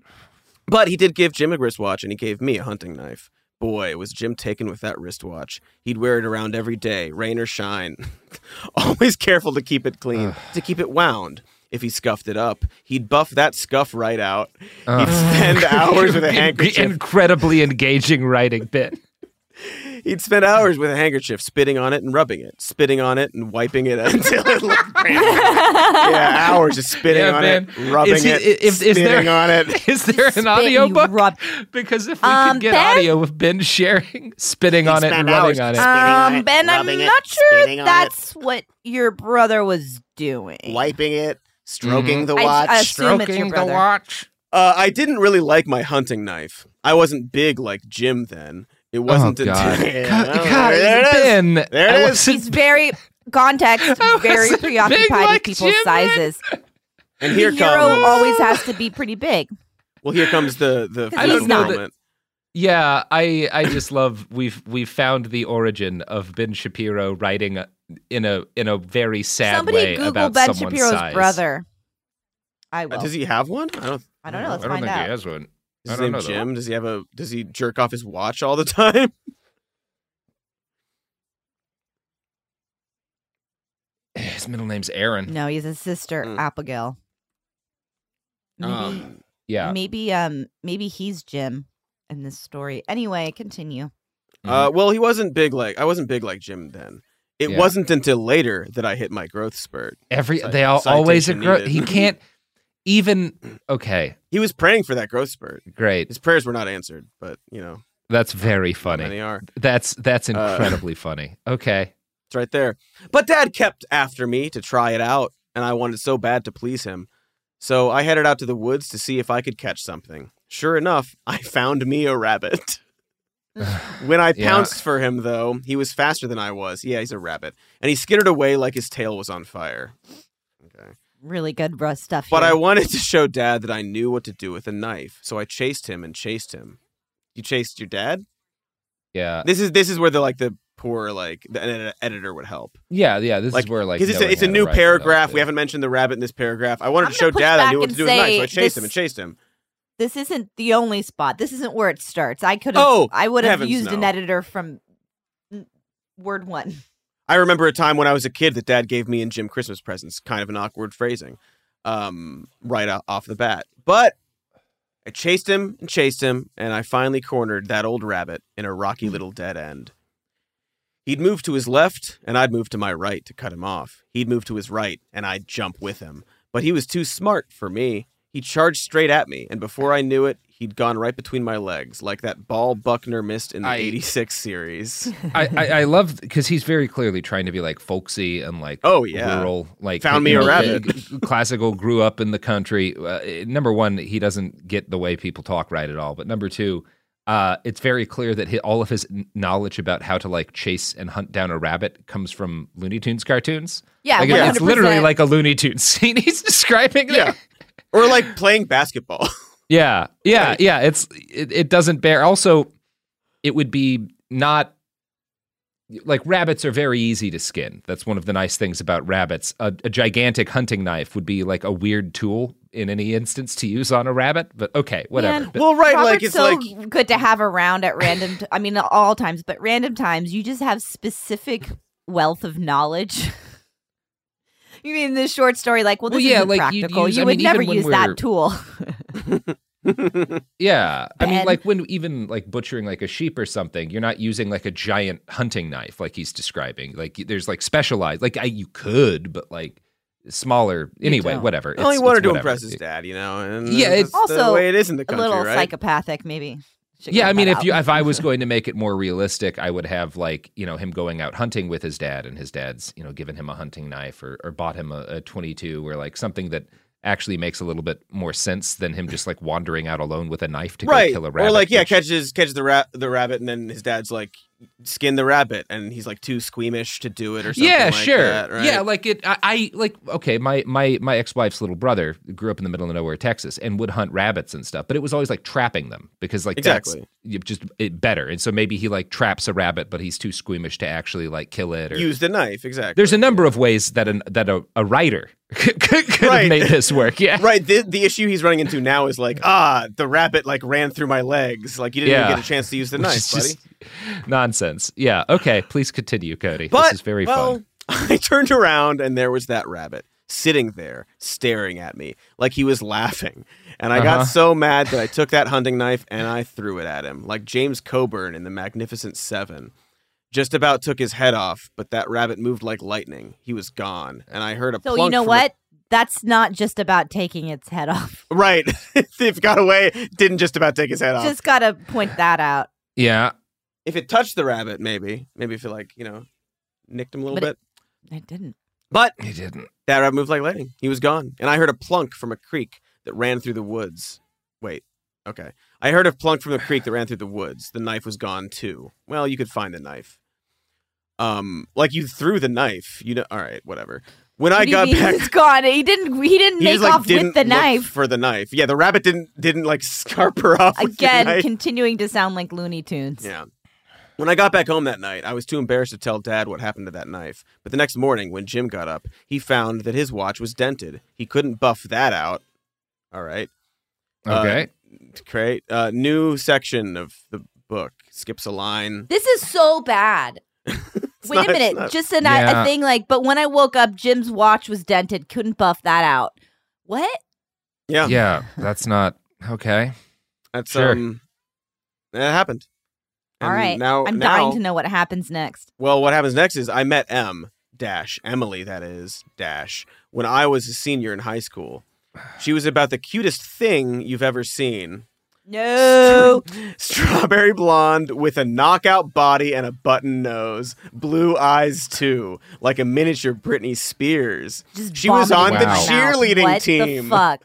Speaker 4: But he did give Jim a wristwatch, and he gave me a hunting knife. Boy, was Jim taken with that wristwatch. He'd wear it around every day, rain or shine. Always careful to keep it clean, to keep it wound. If he scuffed it up, he'd buff that scuff right out. He'd spend hours with a handkerchief.
Speaker 3: Incredibly engaging writing bit.
Speaker 4: He'd spend hours with a handkerchief, spitting on it and rubbing it, spitting on it and wiping it until it looked brand new. Yeah, hours of spitting
Speaker 3: Yeah,
Speaker 4: on
Speaker 3: man.
Speaker 4: it, rubbing
Speaker 3: Is he-
Speaker 4: it,
Speaker 3: if- is
Speaker 4: spitting
Speaker 3: there-
Speaker 4: on it.
Speaker 3: Is there an
Speaker 5: Spit,
Speaker 3: audio
Speaker 5: you
Speaker 3: book?
Speaker 5: rub-
Speaker 3: Because if we
Speaker 5: Um,
Speaker 3: could get
Speaker 5: Ben?
Speaker 3: audio of Ben sharing, spitting on it and
Speaker 4: spend hours
Speaker 3: rubbing on it.
Speaker 4: spitting on
Speaker 5: Um,
Speaker 4: it,
Speaker 5: Ben, I'm
Speaker 4: rubbing it,
Speaker 5: not sure
Speaker 4: spitting on
Speaker 5: that's what your brother was doing.
Speaker 4: Wiping it, stroking the
Speaker 5: I-
Speaker 4: watch.
Speaker 5: I assume it's your
Speaker 3: Stroking the
Speaker 5: brother.
Speaker 3: watch.
Speaker 4: Uh, I didn't really like my hunting knife. I wasn't big like Jim then. It wasn't
Speaker 3: oh, God.
Speaker 4: until yeah,
Speaker 3: God,
Speaker 4: well,
Speaker 3: God,
Speaker 4: there it is.
Speaker 3: Ben.
Speaker 4: There it
Speaker 3: I
Speaker 4: is.
Speaker 3: wasn't-
Speaker 5: He's very context,
Speaker 3: I
Speaker 5: very
Speaker 3: wasn't
Speaker 5: preoccupied
Speaker 3: big like
Speaker 5: with people's
Speaker 3: Jim, man.
Speaker 5: sizes.
Speaker 4: And here
Speaker 5: the hero
Speaker 4: comes.
Speaker 5: always has to be pretty big.
Speaker 4: Well, here comes the the
Speaker 5: I don't
Speaker 4: fifth
Speaker 5: know
Speaker 3: that-
Speaker 4: moment.
Speaker 3: Yeah, I I just love we've we've found the origin of Ben Shapiro writing a- in a in a very sad
Speaker 5: Somebody
Speaker 3: way
Speaker 5: Google
Speaker 3: about
Speaker 5: Ben
Speaker 3: someone's
Speaker 5: Shapiro's
Speaker 3: size.
Speaker 5: brother. I
Speaker 4: Uh,
Speaker 5: will.
Speaker 4: does he have one? I don't.
Speaker 5: I don't know. Let's
Speaker 3: I don't
Speaker 5: find
Speaker 3: think
Speaker 5: out.
Speaker 3: he has one.
Speaker 4: Is
Speaker 3: I
Speaker 4: his
Speaker 3: don't
Speaker 4: name
Speaker 3: know, though.
Speaker 4: Jim? Does he have a? Does he jerk off his watch all the time?
Speaker 3: His middle name's Aaron.
Speaker 5: No, he's a sister,
Speaker 4: Mm.
Speaker 5: Abigail. Maybe,
Speaker 4: Um,
Speaker 3: Yeah.
Speaker 5: maybe, um, maybe he's Jim in this story. Anyway, continue.
Speaker 4: Uh, well, he wasn't big like I wasn't big like Jim then. It
Speaker 3: Yeah.
Speaker 4: wasn't until later that I hit my growth spurt.
Speaker 3: Every
Speaker 4: Cite-
Speaker 3: they all always
Speaker 4: citation
Speaker 3: agree.
Speaker 4: needed.
Speaker 3: He can't even. Okay,
Speaker 4: He was praying for that growth spurt.
Speaker 3: great.
Speaker 4: His prayers were not answered, but you know,
Speaker 3: That's very
Speaker 4: how many
Speaker 3: funny.
Speaker 4: are?
Speaker 3: That's that's
Speaker 4: Uh,
Speaker 3: incredibly funny. Okay.
Speaker 4: It's right there. But Dad kept after me to try it out, and I wanted so bad to please him. So I headed out to the woods to see if I could catch something. Sure enough, I found me a rabbit. When I
Speaker 3: Yeah.
Speaker 4: pounced for him, though, he was faster than I was. Yeah, he's a rabbit. And he skittered away like his tail was on fire. Okay.
Speaker 5: Really good bruh stuff.
Speaker 4: But
Speaker 5: here.
Speaker 4: I wanted to show Dad that I knew what to do with a knife, so I chased him and chased him. You chased your dad?
Speaker 3: Yeah.
Speaker 4: This is this is where the like the poor like the ed- editor would help.
Speaker 3: Yeah. Yeah. This
Speaker 4: Like,
Speaker 3: is where like
Speaker 4: Because it's a,
Speaker 3: knowing
Speaker 4: it's a
Speaker 3: how to
Speaker 4: new
Speaker 3: write it
Speaker 4: paragraph.
Speaker 3: up,
Speaker 4: We
Speaker 3: yeah.
Speaker 4: haven't mentioned the rabbit in this paragraph. I wanted
Speaker 5: I'm
Speaker 4: to show
Speaker 5: gonna push
Speaker 4: Dad I
Speaker 5: back
Speaker 4: knew what
Speaker 5: and
Speaker 4: to do with a knife, so
Speaker 5: say
Speaker 4: I chased
Speaker 5: this-
Speaker 4: him and chased him.
Speaker 5: This isn't the only spot. This isn't where it starts. I could have.
Speaker 4: Oh,
Speaker 5: I would have
Speaker 4: heavens
Speaker 5: used an
Speaker 4: no.
Speaker 5: editor from mm, word one.
Speaker 4: I remember a time when I was a kid that Dad gave me and Jim Christmas presents. Kind of an awkward phrasing, um, right o- off the bat. But I chased him and chased him, and I finally cornered that old rabbit in a rocky little dead end. He'd move to his left, and I'd move to my right to cut him off. He'd move to his right, and I'd jump with him. But he was too smart for me. He charged straight at me, and before I knew it, he'd gone right between my legs, like that ball Buckner missed in the
Speaker 3: I-
Speaker 4: eighty-six series.
Speaker 3: I, I, I love because he's very clearly trying to be like folksy and like
Speaker 4: Oh, yeah.
Speaker 3: rural, like
Speaker 4: Found
Speaker 3: you
Speaker 4: me a
Speaker 3: know,
Speaker 4: rabbit.
Speaker 3: g- classical, grew up in the country. Uh, number one, he doesn't get the way people talk right at all. But number two, uh, it's very clear that hi all of his n- knowledge about how to like chase and hunt down a rabbit comes from Looney Tunes cartoons.
Speaker 5: Yeah,
Speaker 3: like,
Speaker 5: one
Speaker 3: it's
Speaker 5: hundred
Speaker 3: literally
Speaker 5: percent.
Speaker 3: like a Looney Tunes scene he's describing. There.
Speaker 4: Yeah. Or like playing basketball.
Speaker 3: Yeah, yeah,
Speaker 4: Right.
Speaker 3: yeah. It's it, it doesn't bear. Also, it would be not like rabbits are very easy to skin. That's one of the nice things about rabbits. A, a gigantic hunting knife would be like a weird tool in any instance to use on a rabbit. But okay, whatever.
Speaker 5: Man,
Speaker 3: But-
Speaker 4: Well, right,
Speaker 5: Robert's
Speaker 4: like it's
Speaker 5: so
Speaker 4: like
Speaker 5: good to have around at random. T- I mean, at all times, but random times, you just have specific wealth of knowledge. You mean this short story? Like, well, this
Speaker 3: Well, yeah,
Speaker 5: isn't
Speaker 3: like, you'd
Speaker 5: practical.
Speaker 3: use-
Speaker 5: you
Speaker 3: I
Speaker 5: would
Speaker 3: mean,
Speaker 5: never
Speaker 3: even when
Speaker 5: use
Speaker 3: we're-
Speaker 5: that tool.
Speaker 3: Yeah. I mean,
Speaker 5: Ben.
Speaker 3: like when even like butchering like a sheep or something, you're not using like a giant hunting knife like he's describing. Like there's like specialized, like I, you could, but like smaller. Anyway,
Speaker 5: don't.
Speaker 3: whatever.
Speaker 4: Well, he
Speaker 3: It's-
Speaker 4: wanted
Speaker 3: it's
Speaker 4: to
Speaker 3: whatever.
Speaker 4: impress his dad, you know. And
Speaker 3: Yeah,
Speaker 4: that's
Speaker 3: it's-
Speaker 4: the
Speaker 5: Also,
Speaker 4: way it is in the
Speaker 5: A
Speaker 4: country,
Speaker 5: little
Speaker 4: right?
Speaker 5: psychopathic, maybe. Should
Speaker 3: Yeah,
Speaker 5: cut
Speaker 3: I mean,
Speaker 5: that
Speaker 3: if
Speaker 5: out.
Speaker 3: you if I was going to make it more realistic, I would have like you know him going out hunting with his dad, and his dad's you know given him a hunting knife or or bought him a, a twenty-two, or like something that actually makes a little bit more sense than him just like wandering out alone with a knife to
Speaker 4: right.
Speaker 3: go kill a rabbit.
Speaker 4: Or like, yeah,
Speaker 3: which-
Speaker 4: catches catches the rat the rabbit, and then his dad's like, skin the rabbit, and he's like too squeamish to do it or something.
Speaker 3: yeah,
Speaker 4: like
Speaker 3: sure.
Speaker 4: that, right?
Speaker 3: Yeah, like it. I, I like. Okay, my my my ex wife's little brother grew up in the middle of nowhere, Texas, and would hunt rabbits and stuff. But it was always like trapping them because like
Speaker 4: Exactly.
Speaker 3: that's you- just it better. And so maybe he like traps a rabbit, but he's too squeamish to actually like kill it. Or
Speaker 4: use the knife, exactly.
Speaker 3: there's a number of ways that an that a, a writer could, could have
Speaker 4: Right.
Speaker 3: made this work. Yeah.
Speaker 4: Right. The the issue he's running into now is like, ah, the rabbit like ran through my legs. Like you didn't
Speaker 3: Yeah.
Speaker 4: even get a chance to use the
Speaker 3: Which
Speaker 4: knife,
Speaker 3: is
Speaker 4: buddy.
Speaker 3: just nonsense. Yeah. Okay. Please continue, Cody.
Speaker 4: But
Speaker 3: this is very
Speaker 4: well,
Speaker 3: fun.
Speaker 4: I turned around and there was that rabbit sitting there staring at me like he was laughing. And I
Speaker 3: Uh-huh.
Speaker 4: got so mad that I took that hunting knife and I threw it at him like James Coburn in The Magnificent Seven. Just about took his head off, but that rabbit moved like lightning. He was gone. And I heard a
Speaker 5: So you
Speaker 4: plunk
Speaker 5: know
Speaker 4: from
Speaker 5: what? That's not just about taking its head off.
Speaker 4: The- right. If it got away, didn't just about take his head off.
Speaker 5: Just gotta point that out.
Speaker 3: Yeah.
Speaker 4: If it touched the rabbit, maybe. Maybe if it like, you know, nicked him a little
Speaker 5: But
Speaker 4: bit.
Speaker 5: It didn't.
Speaker 4: But
Speaker 3: He didn't.
Speaker 4: that rabbit moved like lightning. He was gone. And I heard a plunk from a creek that ran through the woods. Wait. Okay. I heard a plunk from the creek that ran through the woods. The knife was gone too. Well, you could find the knife. Um, like you threw the knife. You know. All right. Whatever. When I
Speaker 5: What do you
Speaker 4: got
Speaker 5: mean
Speaker 4: back,
Speaker 5: it's gone. He didn't. He didn't
Speaker 4: he
Speaker 5: make
Speaker 4: just like
Speaker 5: off
Speaker 4: didn't
Speaker 5: with the
Speaker 4: look
Speaker 5: knife.
Speaker 4: for the knife. Yeah, the rabbit didn't didn't like scarp her off with the
Speaker 5: Again,
Speaker 4: knife.
Speaker 5: continuing to sound like Looney Tunes.
Speaker 4: Yeah. When I got back home that night, I was too embarrassed to tell Dad what happened to that knife. But the next morning, when Jim got up, he found that his watch was dented. He couldn't buff that out. All right.
Speaker 3: Okay.
Speaker 4: Uh, great. Uh, new section of the book skips a line.
Speaker 5: This is so bad.
Speaker 4: It's
Speaker 5: Wait
Speaker 4: not-
Speaker 5: a
Speaker 4: it's
Speaker 5: minute.
Speaker 4: not-
Speaker 5: Just a,
Speaker 3: Yeah.
Speaker 5: a thing like, but when I woke up, Jim's watch was dented. Couldn't buff that out. What?
Speaker 4: yeah,
Speaker 3: Yeah. That's not okay.
Speaker 4: That's
Speaker 3: Sure.
Speaker 4: um, that happened.
Speaker 5: All
Speaker 4: And
Speaker 5: right.
Speaker 4: Now,
Speaker 5: I'm
Speaker 4: now,
Speaker 5: dying to know what happens next.
Speaker 4: Well, what happens next is I met M dash Emily, that is dash, when I was a senior in high school. She was about the cutest thing you've ever seen.
Speaker 5: No.
Speaker 4: Strawberry blonde with a knockout body and a button nose, blue eyes too, like a miniature Britney Spears.
Speaker 5: Just
Speaker 4: She was on
Speaker 5: vomiting
Speaker 3: the
Speaker 5: in my mouth.
Speaker 4: cheerleading
Speaker 5: what
Speaker 4: team.
Speaker 5: The fuck.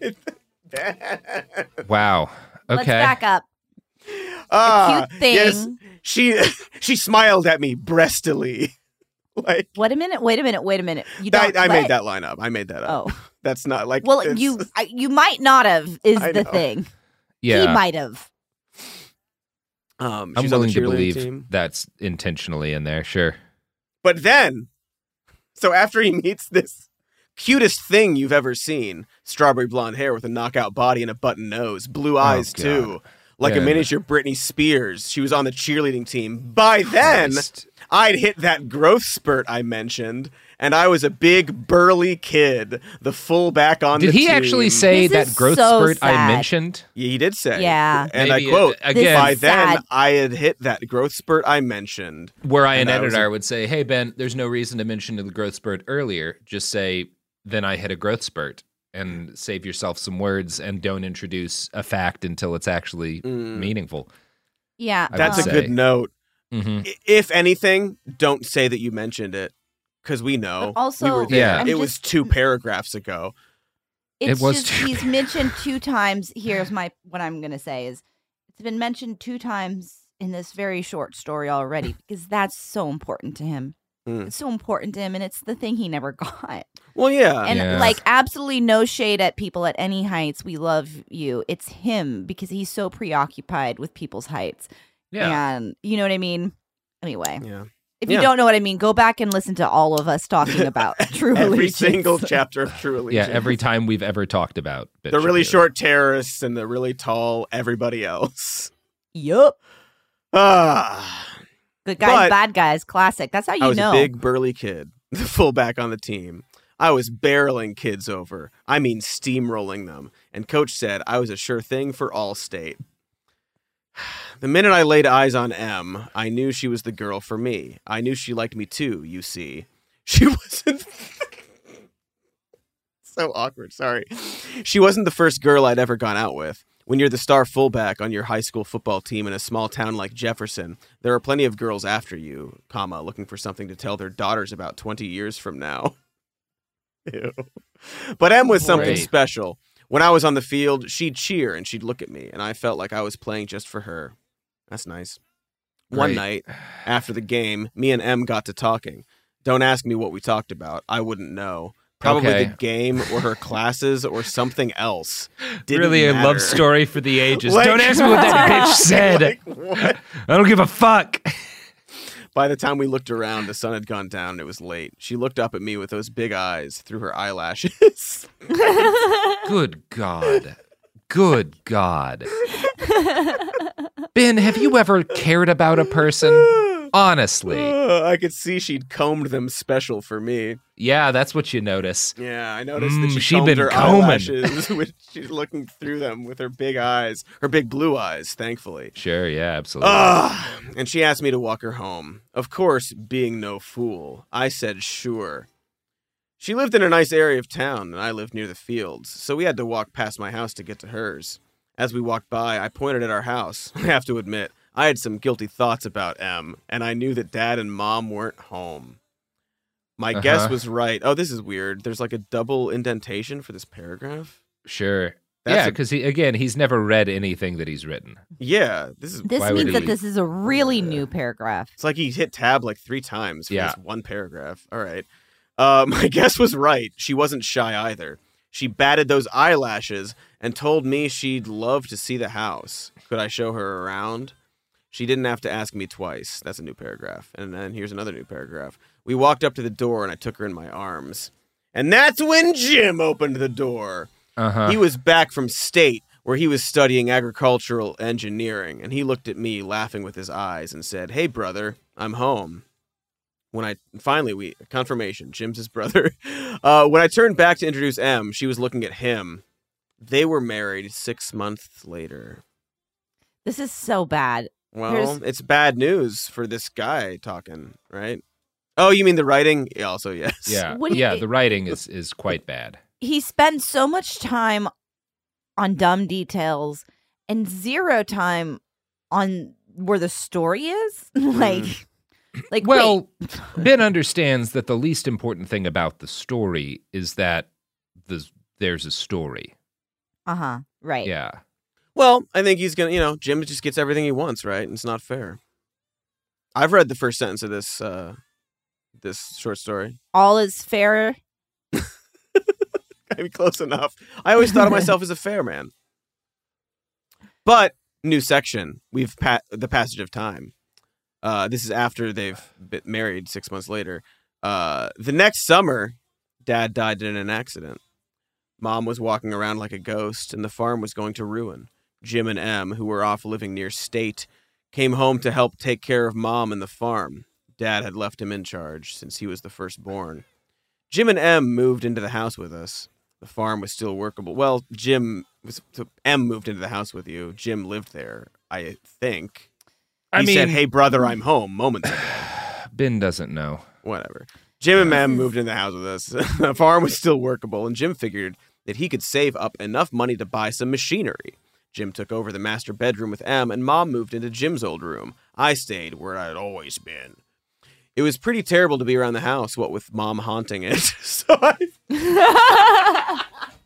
Speaker 4: But
Speaker 3: Wow. Okay.
Speaker 5: Let's back up.
Speaker 4: ah,
Speaker 5: cute thing.
Speaker 4: yes, she she smiled at me breastily, like
Speaker 5: Wait a minute. Wait a minute. Wait a minute. You
Speaker 4: I,
Speaker 5: don't.
Speaker 4: I
Speaker 5: what?
Speaker 4: made that line up. I made that up.
Speaker 5: Oh.
Speaker 4: That's not like
Speaker 5: Well,
Speaker 4: it's-
Speaker 5: you I, you might not have. Is
Speaker 4: I
Speaker 5: the
Speaker 4: know.
Speaker 5: thing.
Speaker 3: Yeah.
Speaker 5: He might have.
Speaker 4: Um,
Speaker 3: I'm
Speaker 4: she's on the
Speaker 3: willing to
Speaker 4: cheerleading
Speaker 3: believe
Speaker 4: team.
Speaker 3: that's intentionally in there. Sure.
Speaker 4: But then, so after he meets this cutest thing you've ever seen, strawberry blonde hair with a knockout body and a button nose, blue eyes
Speaker 3: Oh, God.
Speaker 4: too, like a
Speaker 3: Yeah.
Speaker 4: miniature Britney Spears. She was on the cheerleading team. By then,
Speaker 3: Christ.
Speaker 4: I'd hit that growth spurt I mentioned, and I was a big burly kid, the fullback on
Speaker 3: Did
Speaker 4: the
Speaker 3: he
Speaker 4: team.
Speaker 3: actually say
Speaker 5: This
Speaker 3: that
Speaker 5: is
Speaker 3: growh
Speaker 5: so
Speaker 3: spurt I
Speaker 5: sad.
Speaker 3: mentioned?
Speaker 4: Yeah, he did say.
Speaker 5: Yeah.
Speaker 4: And
Speaker 3: Maybe,
Speaker 4: I quote,
Speaker 3: uh, again-
Speaker 4: by
Speaker 5: is
Speaker 4: then
Speaker 5: sad.
Speaker 4: I had hit that growth spurt I mentioned.
Speaker 3: Were I an
Speaker 4: And I was
Speaker 3: editor,
Speaker 4: a-
Speaker 3: I would say, "Hey Ben, there's no reason to mention the growth spurt earlier. Just say, then I hit a growth spurt, and save yourself some words, and don't introduce a fact until it's actually
Speaker 4: Mm.
Speaker 3: meaningful."
Speaker 5: Yeah.
Speaker 3: I
Speaker 4: That's a
Speaker 3: would
Speaker 4: good
Speaker 3: say.
Speaker 4: note.
Speaker 3: hmm
Speaker 4: I- If anything, don't say that you mentioned it, because we know.
Speaker 5: But also,
Speaker 4: we were there.
Speaker 3: Yeah.
Speaker 5: I'm
Speaker 4: it was
Speaker 5: just-
Speaker 4: two paragraphs ago.
Speaker 5: It's
Speaker 3: It was
Speaker 5: just
Speaker 3: too
Speaker 5: he's mentioned two times. Here's my what I'm gonna say is it's been mentioned two times in this very short story already because that's so important to him.
Speaker 4: Mm.
Speaker 5: It's so important to him, and it's the thing he never got.
Speaker 4: Well, yeah.
Speaker 5: And
Speaker 3: Yeah.
Speaker 5: like, absolutely no shade at people at any heights. We love you. It's him because he's so preoccupied with people's heights.
Speaker 3: Yeah.
Speaker 5: And you know what I mean? Anyway,
Speaker 4: yeah.
Speaker 5: if you
Speaker 4: Yeah.
Speaker 5: don't know what I mean, go back and listen to all of us talking about True
Speaker 4: Every
Speaker 5: Allegiance.
Speaker 4: single chapter of True
Speaker 3: Yeah.
Speaker 4: Allegiance.
Speaker 3: Every time we've ever talked about Ben
Speaker 4: the really
Speaker 3: Shapiro.
Speaker 4: short terrorists and the really tall everybody else.
Speaker 5: Yup.
Speaker 4: Ah,
Speaker 5: Good guys,
Speaker 4: But-
Speaker 5: bad guys, classic. That's how you
Speaker 4: I was
Speaker 5: know.
Speaker 4: a big burly kid, the fullback on the team. I was barreling kids over. I mean steamrolling them. And Coach said I was a sure thing for All-State. The minute I laid eyes on Em, I knew she was the girl for me. I knew she liked me too, you see. She wasn't... So awkward, sorry. She wasn't the first girl I'd ever gone out with. When you're the star fullback on your high school football team in a small town like Jefferson, there are plenty of girls after you, comma, looking for something to tell their daughters about twenty years from now. Ew. But Em was something
Speaker 3: Great.
Speaker 4: special. When I was on the field, she'd cheer and she'd look at me, and I felt like I was playing just for her. That's nice. One
Speaker 3: Great.
Speaker 4: night, after the game, me and Em got to talking. Don't ask me what we talked about. I wouldn't know. Probably
Speaker 3: Okay.
Speaker 4: the game or her classes or something else. Didn't
Speaker 3: Really a
Speaker 4: matter.
Speaker 3: love story for the ages.
Speaker 4: Like-
Speaker 3: Don't ask me what that bitch said.
Speaker 4: Like, what?
Speaker 3: I don't give a fuck.
Speaker 4: By the time we looked around, the sun had gone down and it was late. She looked up at me with those big eyes through her eyelashes.
Speaker 3: Good God. Good God. Ben, have you ever cared about a person? Honestly.
Speaker 4: Uh, I could see she'd combed them special for me.
Speaker 3: Yeah, that's what you notice.
Speaker 4: Yeah, I noticed
Speaker 3: Mm,
Speaker 4: that she
Speaker 3: she'd
Speaker 4: combed
Speaker 3: been
Speaker 4: her
Speaker 3: combing.
Speaker 4: eyelashes. With, she's looking through them with her big eyes, her big blue eyes, thankfully.
Speaker 3: Sure, yeah, absolutely.
Speaker 4: Ugh. And she asked me to walk her home. Of course, being no fool, I said sure. She lived in a nice area of town, and I lived near the fields, so we had to walk past my house to get to hers. As we walked by, I pointed at our house. I have to admit, I had some guilty thoughts about Em, and I knew that Dad and Mom weren't home. My
Speaker 3: Uh-huh.
Speaker 4: guess was right. Oh, this is weird. There's like a double indentation for this paragraph.
Speaker 3: Sure.
Speaker 4: That's
Speaker 3: yeah,
Speaker 4: a-
Speaker 3: because he again, he's never read anything that he's written.
Speaker 4: Yeah, this is.
Speaker 5: This
Speaker 3: Why would
Speaker 5: means that
Speaker 3: he-
Speaker 5: this is a really new paragraph.
Speaker 4: It's like he hit tab like three times for
Speaker 3: Yeah.
Speaker 4: this one paragraph. All right. Uh, my guess was right. She wasn't shy either. She batted those eyelashes and told me she'd love to see the house. Could I show her around? She didn't have to ask me twice. That's a new paragraph. And then here's another new paragraph. We walked up to the door and I took her in my arms. And that's when Jim opened the door.
Speaker 3: Uh-huh.
Speaker 4: He was back from state where he was studying agricultural engineering, and he looked at me laughing with his eyes and said, "Hey, brother, I'm home." When I finally we confirmation, Jim's his brother. Uh, when I turned back to introduce Em, she was looking at him. They were married six months later.
Speaker 5: This is so bad.
Speaker 4: Well,
Speaker 5: Here's-
Speaker 4: it's bad news for this guy talking, right? Oh, you mean the writing? Yeah, also, yes.
Speaker 3: yeah.
Speaker 5: What do you-
Speaker 3: yeah, the writing is is quite bad.
Speaker 5: He spends so much time on dumb details and zero time on where the story is. like, like
Speaker 3: Well, Ben understands that the least important thing about the story is that the, there's a story.
Speaker 5: uh huh, right.
Speaker 3: Yeah.
Speaker 4: Well, I think he's going to, you know, Jim just gets everything he wants, right? And it's not fair. I've read the first sentence of this uh, this short story.
Speaker 5: All is fair.
Speaker 4: Gotta be close enough. I always thought of myself as a fair man. But, new section. We've pa- the passage of time. Uh, this is after they've been married six months later. Uh, the next summer, Dad died in an accident. Mom was walking around like a ghost, and the farm was going to ruin. Jim and Em, who were off living near state, came home to help take care of Mom and the farm. Dad had left him in charge since he was the firstborn. Jim and Em moved into the house with us. The farm was still workable. Well, Jim was. So Em moved into the house with you. Jim lived there, I think. He
Speaker 3: I mean,
Speaker 4: said, "Hey, brother, I'm home." Moments ago.
Speaker 3: Ben doesn't know.
Speaker 4: Whatever. Jim and Em moved into the house with us. The farm was still workable, and Jim figured that he could save up enough money to buy some machinery. Jim took over the master bedroom with Em, and Mom moved into Jim's old room. I stayed where I had always been. It was pretty terrible to be around the house, what with Mom haunting it. so I...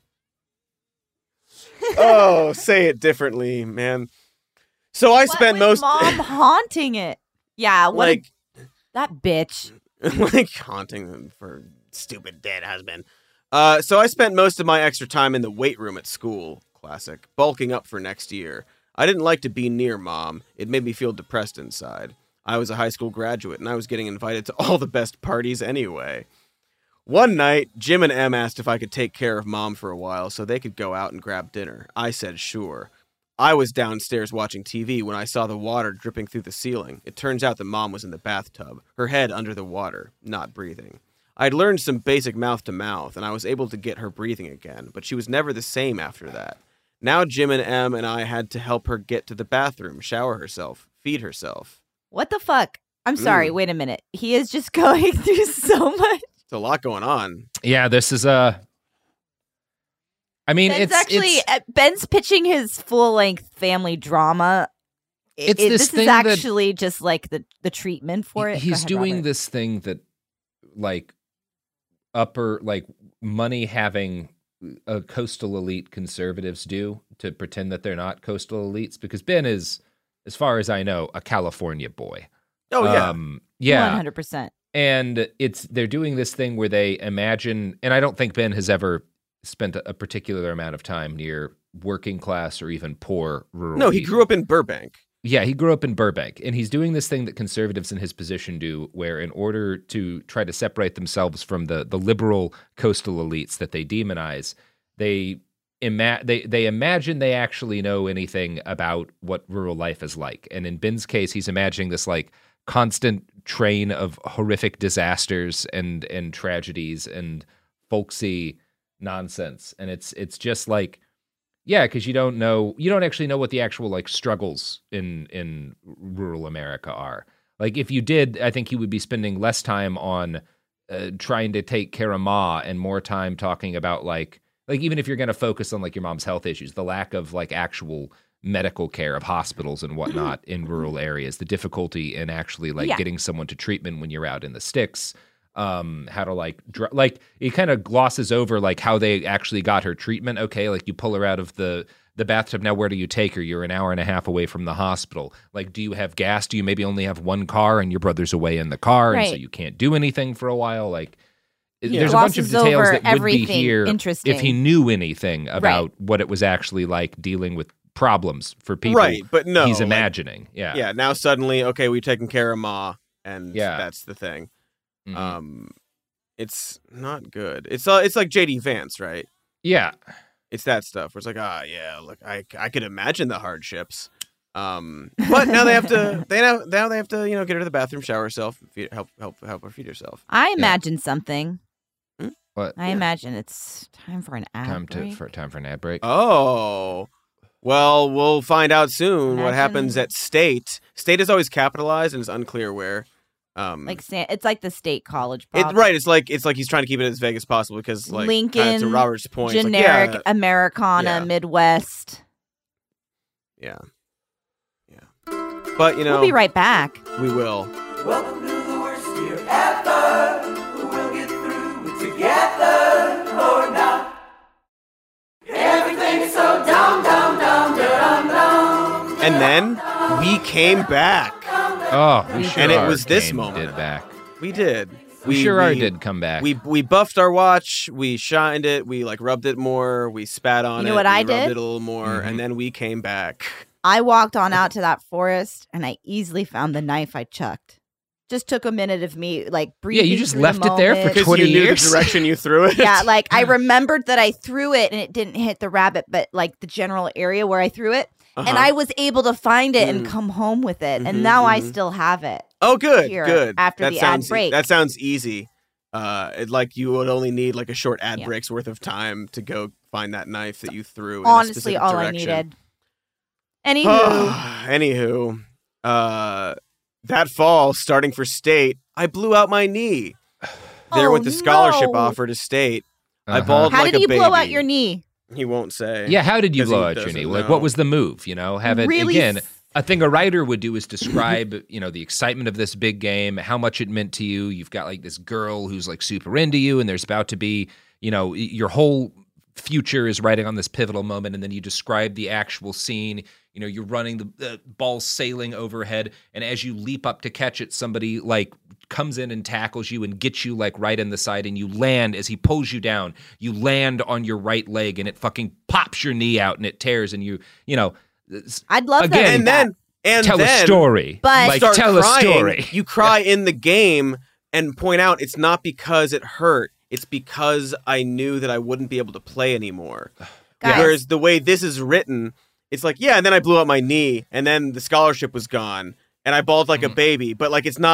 Speaker 4: oh, say it differently, man. So I
Speaker 5: What
Speaker 4: spent
Speaker 5: with
Speaker 4: most
Speaker 5: mom haunting it. Yeah, what a-
Speaker 4: like
Speaker 5: that bitch.
Speaker 4: like haunting them for stupid dead husband. Uh, so I spent most of my extra time in the weight room at school. Classic. Bulking up for next year. I didn't like to be near Mom. It made me feel depressed inside. I was a high school graduate, and I was getting invited to all the best parties anyway. One night, Jim and Em asked if I could take care of Mom for a while so they could go out and grab dinner. I said sure. I was downstairs watching T V when I saw the water dripping through the ceiling. It turns out that Mom was in the bathtub, her head under the water, not breathing. I'd learned some basic mouth to mouth, and I was able to get her breathing again, but she was never the same after that. Now Jim and Em and I had to help her get to the bathroom, shower herself, feed herself.
Speaker 5: What the fuck? I'm sorry.
Speaker 4: Mm.
Speaker 5: Wait a minute. He is just going through so much.
Speaker 4: There's a lot going on.
Speaker 3: Yeah, this is a. I mean,
Speaker 5: Ben's
Speaker 3: it's
Speaker 5: actually
Speaker 3: it's,
Speaker 5: uh, Ben's pitching his full length family drama. It-
Speaker 3: It's
Speaker 5: it-
Speaker 3: this
Speaker 5: this
Speaker 3: thing
Speaker 5: is
Speaker 3: that-
Speaker 5: actually just like the the treatment for it. Go
Speaker 3: he's
Speaker 5: ahead,
Speaker 3: doing
Speaker 5: Robert.
Speaker 3: this thing that, like, upper like money having uh, coastal elite conservatives do to pretend that they're not coastal elites, because Ben is, as far as I know, a California boy.
Speaker 4: Oh, yeah.
Speaker 3: um, yeah,
Speaker 5: one hundred percent.
Speaker 3: and it's they're doing this thing where they imagine, and I don't think Ben has ever spent a, a particular amount of time near working class or even poor rural.
Speaker 4: No, he
Speaker 3: people.
Speaker 4: grew up in Burbank.
Speaker 3: Yeah, he grew up in Burbank, and he's doing this thing that conservatives in his position do, where in order to try to separate themselves from the the liberal coastal elites that they demonize, they ima- they they imagine they actually know anything about what rural life is like. And in Ben's case, he's imagining this like constant train of horrific disasters and and tragedies and folksy nonsense, and it's it's just like. Yeah, because you don't know, you don't actually know what the actual like struggles in in rural America are. Like if you did, I think you would be spending less time on uh, trying to take care of Ma and more time talking about like, like even if you're going to focus on like your mom's health issues, the lack of like actual medical care of hospitals and whatnot in rural areas, the difficulty in actually like
Speaker 5: Yeah.
Speaker 3: getting someone to treatment when you're out in the sticks. Um, how to like, dr- like it kind of glosses over like how they actually got her treatment. Okay, like you pull her out of the the bathtub. Now, where do you take her? You're an hour and a half away from the hospital. Like, do you have gas? Do you maybe only have one car and your brother's away in the car, and so
Speaker 5: Right.
Speaker 3: you can't do anything for a while? Like,
Speaker 4: Yeah.
Speaker 3: there's a bunch of
Speaker 5: Glosses
Speaker 3: details
Speaker 5: over
Speaker 3: that would be
Speaker 5: everything
Speaker 3: here
Speaker 5: interesting.
Speaker 3: if he knew anything about what it was actually like dealing with problems for people.
Speaker 4: Right, but no.
Speaker 3: he's
Speaker 4: like,
Speaker 3: imagining. yeah,
Speaker 4: yeah, now suddenly, okay, we've taken care of Ma, and
Speaker 3: Yeah.
Speaker 4: that's the thing.
Speaker 3: Mhm.
Speaker 4: Um, it's not good. It's uh, it's like J D Vance, right?
Speaker 3: yeah.
Speaker 4: It's that stuff where it's like, ah, yeah, look, I, I could imagine the hardships. Um, but now they have to, they now, now they have to, you know, get her to the bathroom, shower herself, feed, help, help, help her feed herself.
Speaker 5: I imagine something.
Speaker 3: What?
Speaker 5: I imagine it's time for an ad
Speaker 3: Time to
Speaker 5: break.
Speaker 3: for time for an ad break.
Speaker 4: Oh, well, we'll find out soon what
Speaker 5: Imagine-
Speaker 4: happens at State. State is always capitalized and it's unclear where. Um,
Speaker 5: Like San- it's like the state college.
Speaker 4: it,
Speaker 5: Bob.
Speaker 4: right, it's like it's like he's trying to keep it as vague as possible because, like, kinda to
Speaker 5: Lincoln,
Speaker 4: Robert's point, it's like,
Speaker 5: generic
Speaker 4: yeah,
Speaker 5: Americana,
Speaker 4: yeah.
Speaker 5: Midwest.
Speaker 4: yeah, yeah. But you know,
Speaker 5: We'll be right back.
Speaker 4: we will.
Speaker 2: Welcome to the worst year ever. We'll get through it together or not. Everything's so dumb, dumb, dumb, dumb, dumb.
Speaker 4: And then we came back.
Speaker 3: Oh, we sure
Speaker 4: And it
Speaker 3: are
Speaker 4: was this
Speaker 3: came-
Speaker 4: moment.
Speaker 3: Did back.
Speaker 4: We did.
Speaker 3: We, sure are did come back.
Speaker 4: We we buffed our watch. We shined it. We like rubbed it more. We spat on
Speaker 5: You
Speaker 4: it.
Speaker 5: know what
Speaker 4: we
Speaker 5: I
Speaker 4: rubbed
Speaker 5: did?
Speaker 4: it a little more,
Speaker 3: Mhm.
Speaker 4: and then we came back.
Speaker 5: I walked on out to that forest and I easily found the knife I chucked. Just took a minute of me like breathing.
Speaker 3: you just
Speaker 5: through
Speaker 3: left
Speaker 5: the
Speaker 3: it there for
Speaker 5: moment.
Speaker 4: Because
Speaker 3: twenty
Speaker 4: you knew
Speaker 3: years?
Speaker 4: the direction you threw it.
Speaker 5: Yeah, like I remembered that I threw it and it didn't hit the rabbit, but like the general area where I threw it.
Speaker 4: Uh-huh.
Speaker 5: And I was able to find it and
Speaker 4: Mm.
Speaker 5: come home with it.
Speaker 4: Mhm,
Speaker 5: And now I
Speaker 4: mhm.
Speaker 5: still have it.
Speaker 4: Oh, good,
Speaker 5: here
Speaker 4: good.
Speaker 5: after
Speaker 4: that
Speaker 5: the ad
Speaker 4: sounds, e,
Speaker 5: break.
Speaker 4: That sounds easy. Uh, it, like you would only need like a short ad
Speaker 5: Yeah.
Speaker 4: break's worth of time to go find that knife that you threw. In
Speaker 5: Honestly,
Speaker 4: a specific
Speaker 5: all I
Speaker 4: direction.
Speaker 5: needed. Anywho,
Speaker 4: Anywho, uh, that fall, starting for State, I blew out my knee. There
Speaker 5: Oh,
Speaker 4: with the scholarship
Speaker 5: no.
Speaker 4: offer to State. I
Speaker 3: Uh-huh.
Speaker 4: bawled
Speaker 5: how
Speaker 4: like
Speaker 5: did
Speaker 4: a
Speaker 5: you blow out
Speaker 4: baby.
Speaker 5: your knee?
Speaker 4: He won't say.
Speaker 3: Yeah, how did you
Speaker 4: 'Cause
Speaker 3: blow
Speaker 4: he
Speaker 3: out your knee?
Speaker 4: doesn't
Speaker 3: Like,
Speaker 4: know.
Speaker 3: what was the move? You know, have it
Speaker 5: Really
Speaker 3: again.
Speaker 5: s-
Speaker 3: A thing a writer would do is describe, you know, the excitement of this big game, how much it meant to you. You've got like this girl who's like super into you, and there's about to be, you know, your whole future is riding on this pivotal moment, and then you describe the actual scene. You know, you're running the, the ball sailing overhead, and as you leap up to catch it, somebody like comes in and tackles you and gets you like right in the side, and you land as he pulls you down. You land on your right leg, and it fucking pops your knee out, and it tears, and you, you know.
Speaker 5: I'd love
Speaker 3: Again,
Speaker 5: that.
Speaker 4: And then, and
Speaker 3: tell
Speaker 4: then
Speaker 3: a story.
Speaker 5: But-
Speaker 3: like
Speaker 4: start
Speaker 3: tell
Speaker 4: crying.
Speaker 3: a story.
Speaker 4: You cry in the game and point out it's not because it hurt. It's because I knew that I wouldn't be able to play anymore.
Speaker 5: Guys.
Speaker 4: Whereas the way this is written, it's like, yeah, and then I blew out my knee, and then the scholarship was gone, and I bawled like a baby. But like, it's not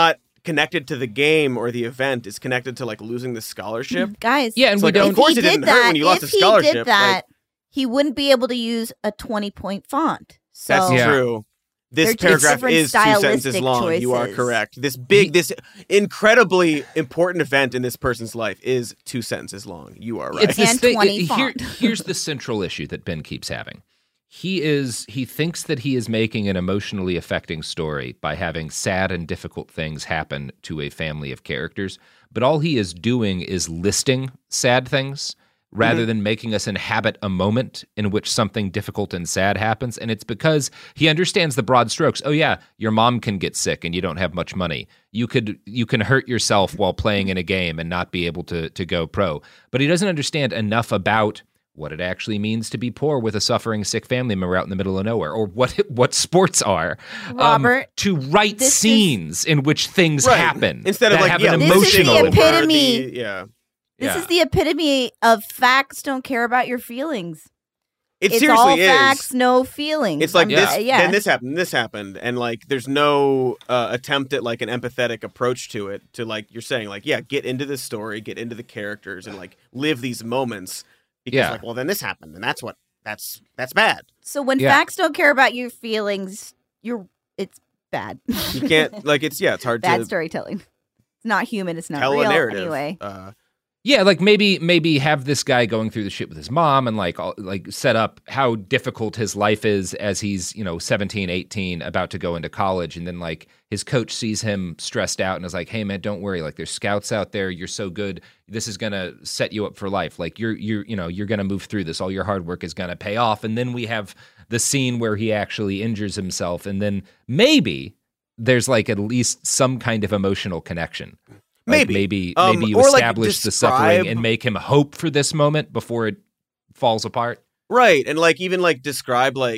Speaker 4: connected to the game or the event is connected to like losing the scholarship.
Speaker 5: Guys,
Speaker 3: Yeah, and
Speaker 4: It's
Speaker 3: we
Speaker 4: like,
Speaker 3: don't.
Speaker 4: of course
Speaker 5: if
Speaker 4: it
Speaker 5: he
Speaker 4: didn't
Speaker 5: did
Speaker 4: hurt
Speaker 5: that,
Speaker 4: when you lost
Speaker 5: if
Speaker 4: a scholarship.
Speaker 5: he did that,
Speaker 4: like,
Speaker 5: he wouldn't be able to use a twenty-point font. So
Speaker 4: that's
Speaker 3: Yeah.
Speaker 4: true. This
Speaker 5: They're just
Speaker 4: paragraph
Speaker 5: different
Speaker 4: is two sentences
Speaker 5: stylistic
Speaker 4: long. You are
Speaker 5: choices.
Speaker 4: correct. This big, this incredibly important event in this person's life is two sentences long. You are right.
Speaker 3: It's this
Speaker 5: And
Speaker 3: thing-
Speaker 5: twenty
Speaker 3: here-
Speaker 5: font.
Speaker 3: here's the central issue that Ben keeps having. He is he thinks that he is making an emotionally affecting story by having sad and difficult things happen to a family of characters, but all he is doing is listing sad things rather
Speaker 4: Mm-hmm.
Speaker 3: than making us inhabit a moment in which something difficult and sad happens. And it's because he understands the broad strokes. Oh yeah, your mom can get sick and you don't have much money. You could you can hurt yourself while playing in a game and not be able to to go pro. But he doesn't understand enough about what it actually means to be poor with a suffering sick family member out in the middle of nowhere, or what what sports are. um,
Speaker 5: Robert,
Speaker 3: to write
Speaker 5: this is-
Speaker 3: scenes in which things
Speaker 4: Right.
Speaker 3: happen
Speaker 4: Instead of
Speaker 3: that
Speaker 4: like,
Speaker 3: have
Speaker 4: yeah,
Speaker 3: an
Speaker 5: This is the
Speaker 3: emotional
Speaker 4: over
Speaker 3: impact.
Speaker 5: epitome.
Speaker 4: the- yeah.
Speaker 5: this
Speaker 3: Yeah.
Speaker 5: is the epitome of facts don't care about your feelings.
Speaker 4: It
Speaker 5: it's
Speaker 4: seriously
Speaker 5: all
Speaker 4: is.
Speaker 5: facts, no feelings.
Speaker 4: It's like
Speaker 5: I'm-
Speaker 4: this,
Speaker 5: uh, yeah.
Speaker 4: then this happened, this happened, and like there's no uh, attempt at like an empathetic approach to it. To like you're saying, like yeah, get into the story, get into the characters, and like live these moments. Because
Speaker 3: Yeah.
Speaker 4: like, well, then this happened, and that's what that's that's bad.
Speaker 5: So when
Speaker 3: Yeah.
Speaker 5: facts don't care about your feelings, you're it's bad.
Speaker 4: You can't like it's yeah, it's hard
Speaker 5: bad
Speaker 4: to
Speaker 5: storytelling. It's not human. It's not
Speaker 4: tell
Speaker 5: real.
Speaker 4: a narrative.
Speaker 5: Anyway,
Speaker 4: Uh,
Speaker 3: Yeah, like maybe maybe have this guy going through the shit with his mom and like all, like set up how difficult his life is as he's, you know, seventeen, eighteen, about to go into college, and then like his coach sees him stressed out and is like, "Hey man, don't worry. Like there's scouts out there. You're so good. This is going to set you up for life. Like you're you're, you know, you're going to move through this. All your hard work is going to pay off." And then we have the scene where he actually injures himself, and then maybe there's like at least some kind of emotional connection. Like
Speaker 4: Maybe.
Speaker 3: maybe
Speaker 4: Um,
Speaker 3: maybe you
Speaker 4: or, like,
Speaker 3: establish the suffering
Speaker 4: describe-
Speaker 3: and make him hope for this moment before it falls apart.
Speaker 4: right, and like even like describe like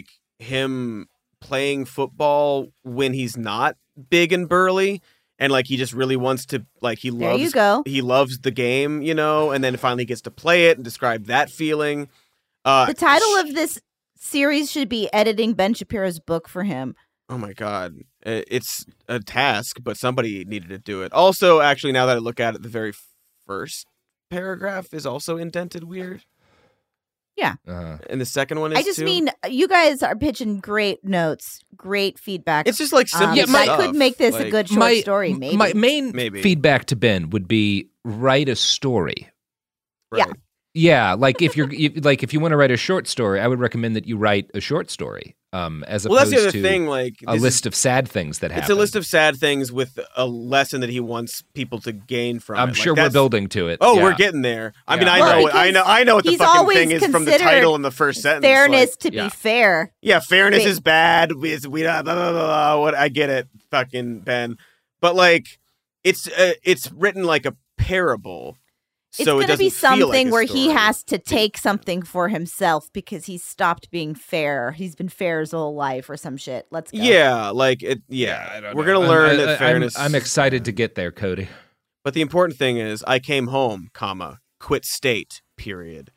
Speaker 4: him playing football when he's not big and burly, and like he just really wants to like he
Speaker 5: there
Speaker 4: loves
Speaker 5: you go.
Speaker 4: he loves the game, you know, and then finally gets to play it and describe that feeling. Uh,
Speaker 5: The title of this series should be "Editing Ben Shapiro's book for him."
Speaker 4: oh my god, Uh, it's a task, but somebody needed to do it. Also, actually, now that I look at it, the very first paragraph is also indented weird,
Speaker 3: Uh,
Speaker 4: and the second one is
Speaker 5: I just
Speaker 4: too.
Speaker 5: mean you guys are pitching great notes, great feedback.
Speaker 4: It's just like
Speaker 5: Um,
Speaker 4: simple
Speaker 3: Yeah, my-
Speaker 5: that could make this a
Speaker 4: Like,
Speaker 5: good short
Speaker 3: my
Speaker 5: story. Maybe.
Speaker 3: my main
Speaker 4: Maybe.
Speaker 3: feedback to Ben would be write a story.
Speaker 4: right.
Speaker 5: yeah.
Speaker 3: Yeah, like if you're if, like if you want to write a short story, I would recommend that you write a short story, um, as
Speaker 4: Well, that's
Speaker 3: opposed
Speaker 4: the other
Speaker 3: to
Speaker 4: thing. Like
Speaker 3: a
Speaker 4: this is-
Speaker 3: list of sad things that happen.
Speaker 4: It's a list of sad things with a lesson that he wants people to gain from
Speaker 3: I'm
Speaker 4: it. Like,
Speaker 3: sure we're
Speaker 4: that's-
Speaker 3: building to it.
Speaker 4: Oh,
Speaker 3: yeah.
Speaker 4: we're getting there. I
Speaker 3: Yeah.
Speaker 4: mean, I
Speaker 5: Well,
Speaker 4: know, I
Speaker 5: because
Speaker 4: know, I know what the
Speaker 5: he's
Speaker 4: fucking
Speaker 5: always
Speaker 4: thing is from the
Speaker 5: considered
Speaker 4: title in the first sentence.
Speaker 5: Fairness
Speaker 4: like,
Speaker 5: to
Speaker 3: yeah.
Speaker 5: be fair.
Speaker 4: yeah, fairness
Speaker 5: Ba-
Speaker 4: is bad. We, we blah, blah, blah, blah, what I get it, fucking Ben. But like, it's uh, it's written like a parable.
Speaker 5: It's
Speaker 4: so it
Speaker 5: going to
Speaker 4: doesn't
Speaker 5: be
Speaker 4: feel like
Speaker 5: something
Speaker 4: a
Speaker 5: where he
Speaker 4: story.
Speaker 5: has to take something for himself because he's stopped being fair. He's been fair his whole life or some shit. Let's go.
Speaker 4: Yeah, like it. Yeah,
Speaker 3: I don't
Speaker 4: we're
Speaker 3: know.
Speaker 4: gonna
Speaker 3: I'm-
Speaker 4: learn
Speaker 3: I-
Speaker 4: that
Speaker 3: I-
Speaker 4: fairness.
Speaker 3: I'm, I'm excited to get there, Cody.
Speaker 4: But the important thing is, I came home, comma, quit state, period.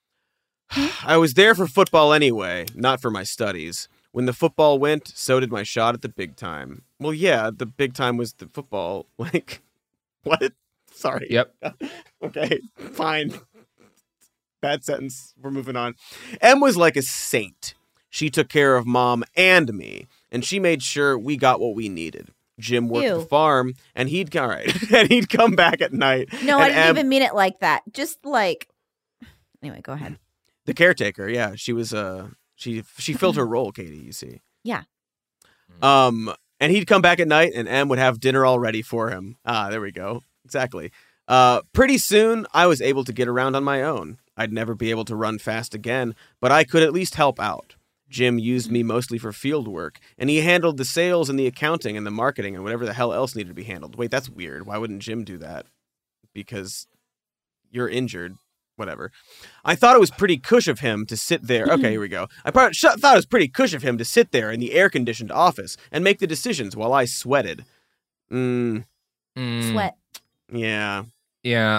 Speaker 4: I was there for football anyway, not for my studies. When the football went, so did my shot at the big time. Well, yeah, the big time was the football. Like, what? Sorry.
Speaker 3: Yep.
Speaker 4: Okay, fine. Bad sentence. We're moving on. Em was like a saint. She took care of Mom and me, and she made sure we got what we needed. Jim worked
Speaker 5: Ew.
Speaker 4: the farm, and he'd all right, and he'd come back at night.
Speaker 5: No, I
Speaker 4: and
Speaker 5: didn't
Speaker 4: Em-
Speaker 5: even mean it like that. Just like. Anyway, go ahead.
Speaker 4: the caretaker. Yeah, she was. Uh, she she filled her role, Katie. You see.
Speaker 5: Yeah.
Speaker 4: Um, and he'd come back at night, and Em would have dinner all ready for him. Ah, there we go. Exactly. Uh, pretty soon, I was able to get around on my own. I'd never be able to run fast again, but I could at least help out. Jim used me mostly for field work, and he handled the sales and the accounting and the marketing and whatever the hell else needed to be handled. Wait, that's weird. Why wouldn't Jim do that? Because you're injured. Whatever. I thought it was pretty cush of him to sit there. Okay, here we go. I probably sh- thought it was pretty cush of him to sit there in the air-conditioned office and make the decisions while I sweated. Mm,
Speaker 3: Mm,
Speaker 5: Sweat.
Speaker 4: yeah,
Speaker 3: Yeah.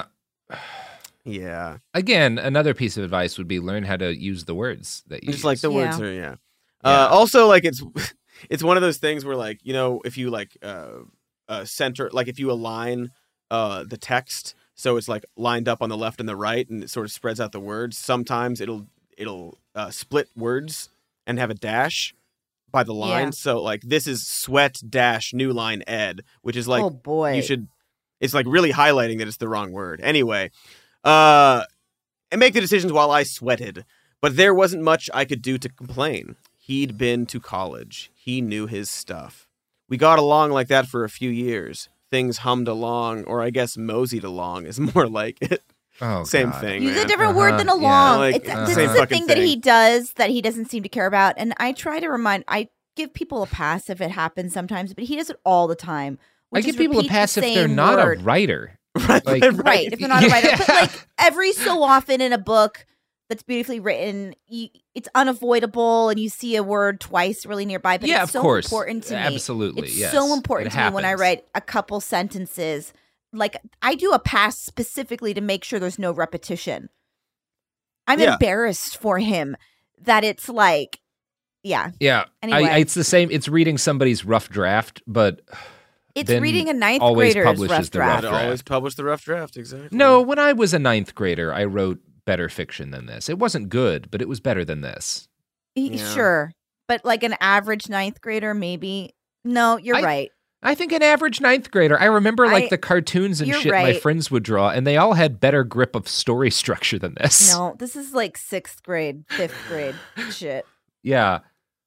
Speaker 4: yeah.
Speaker 3: Again, another piece of advice would be learn how to use the words that you
Speaker 4: Just like the
Speaker 3: use.
Speaker 4: words
Speaker 5: Yeah.
Speaker 4: are, yeah.
Speaker 3: Yeah.
Speaker 4: Uh, also, like it's it's one of those things where, like, you know, if you like uh, uh, center, like if you align uh, the text so it's like lined up on the left and the right, and it sort of spreads out the words. Sometimes it'll it'll uh, split words and have a dash by the line.
Speaker 5: Yeah.
Speaker 4: So like this is sweat dash new line ed, which is like
Speaker 5: oh boy,
Speaker 4: you should. It's like really highlighting that it's the wrong word. Anyway, uh, and make the decisions while I sweated. But there wasn't much I could do to complain. He'd been to college. He knew his stuff. We got along like that for a few years. Things hummed along, or I guess moseyed along is more like it.
Speaker 3: Oh,
Speaker 4: Same
Speaker 3: God.
Speaker 4: thing.
Speaker 5: use
Speaker 4: man.
Speaker 5: a different
Speaker 3: Uh-huh,
Speaker 5: word than
Speaker 3: yeah.
Speaker 5: along.
Speaker 4: Like,
Speaker 5: it's,
Speaker 3: uh-huh.
Speaker 5: This
Speaker 4: same
Speaker 5: is the
Speaker 4: fucking
Speaker 5: thing that he
Speaker 4: thing.
Speaker 5: does that he doesn't seem to care about, and I try to remind. I give people a pass if it happens sometimes, but he does it all the time.
Speaker 3: I
Speaker 5: which
Speaker 3: give
Speaker 5: is
Speaker 3: people a
Speaker 5: repeat the
Speaker 3: pass if they're
Speaker 5: same
Speaker 3: not
Speaker 5: word.
Speaker 3: a writer.
Speaker 4: Right,
Speaker 3: Like-
Speaker 4: right,
Speaker 5: right if they're not a writer. But
Speaker 3: Yeah.
Speaker 5: like every so often in a book that's beautifully written, you, it's unavoidable, and you see a word twice really nearby. But
Speaker 3: yeah,
Speaker 5: it's
Speaker 3: of
Speaker 5: so
Speaker 3: course.
Speaker 5: important to me.
Speaker 3: Absolutely.
Speaker 5: It's
Speaker 3: yes.
Speaker 5: so important
Speaker 3: It
Speaker 5: to me when I
Speaker 3: happens.
Speaker 5: write a couple sentences. Like I do a pass specifically to make sure there's no repetition. I'm
Speaker 4: Yeah.
Speaker 5: embarrassed for him that it's like, yeah,
Speaker 3: Yeah.
Speaker 5: Anyway.
Speaker 3: I, it's the same. It's reading somebody's rough draft, but
Speaker 5: it's
Speaker 3: Then
Speaker 5: reading a ninth
Speaker 3: always
Speaker 5: grader's
Speaker 3: publishes
Speaker 5: rough
Speaker 3: the rough
Speaker 5: draft.
Speaker 4: I'd
Speaker 3: draft.
Speaker 4: always publish the rough draft, exactly.
Speaker 3: no, when I was a ninth grader, I wrote better fiction than this. It wasn't good, but it was better than this.
Speaker 5: Y-
Speaker 4: Yeah.
Speaker 5: Sure, but like an average ninth grader, maybe. No, you're
Speaker 3: I-
Speaker 5: right.
Speaker 3: I think an average ninth grader. I remember like
Speaker 5: I-
Speaker 3: the cartoons and
Speaker 5: you're
Speaker 3: shit my
Speaker 5: right.
Speaker 3: friends would draw, and they all had better grip of story structure than this.
Speaker 5: No, this is like sixth grade, fifth grade shit.
Speaker 3: Yeah.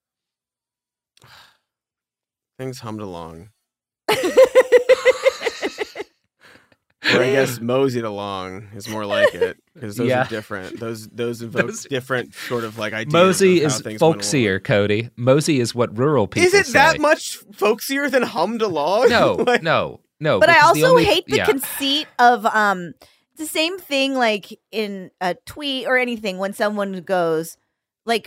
Speaker 4: Things hummed along. Or I guess moseyed along is more like it, because those
Speaker 3: Yeah.
Speaker 4: are different. Those those evoke
Speaker 3: Those-
Speaker 4: different sort of like ideas.
Speaker 3: Mosey
Speaker 4: of how
Speaker 3: is
Speaker 4: things went along.
Speaker 3: folksier, Cody. Mosey is what rural people
Speaker 4: Is it
Speaker 3: say.
Speaker 4: that much folksier than hummed along?
Speaker 3: No,
Speaker 4: Like-
Speaker 3: no, no.
Speaker 5: But I
Speaker 3: because
Speaker 5: also
Speaker 3: the only-
Speaker 5: hate the
Speaker 3: yeah.
Speaker 5: conceit of um it's the same thing like in a tweet or anything when someone goes like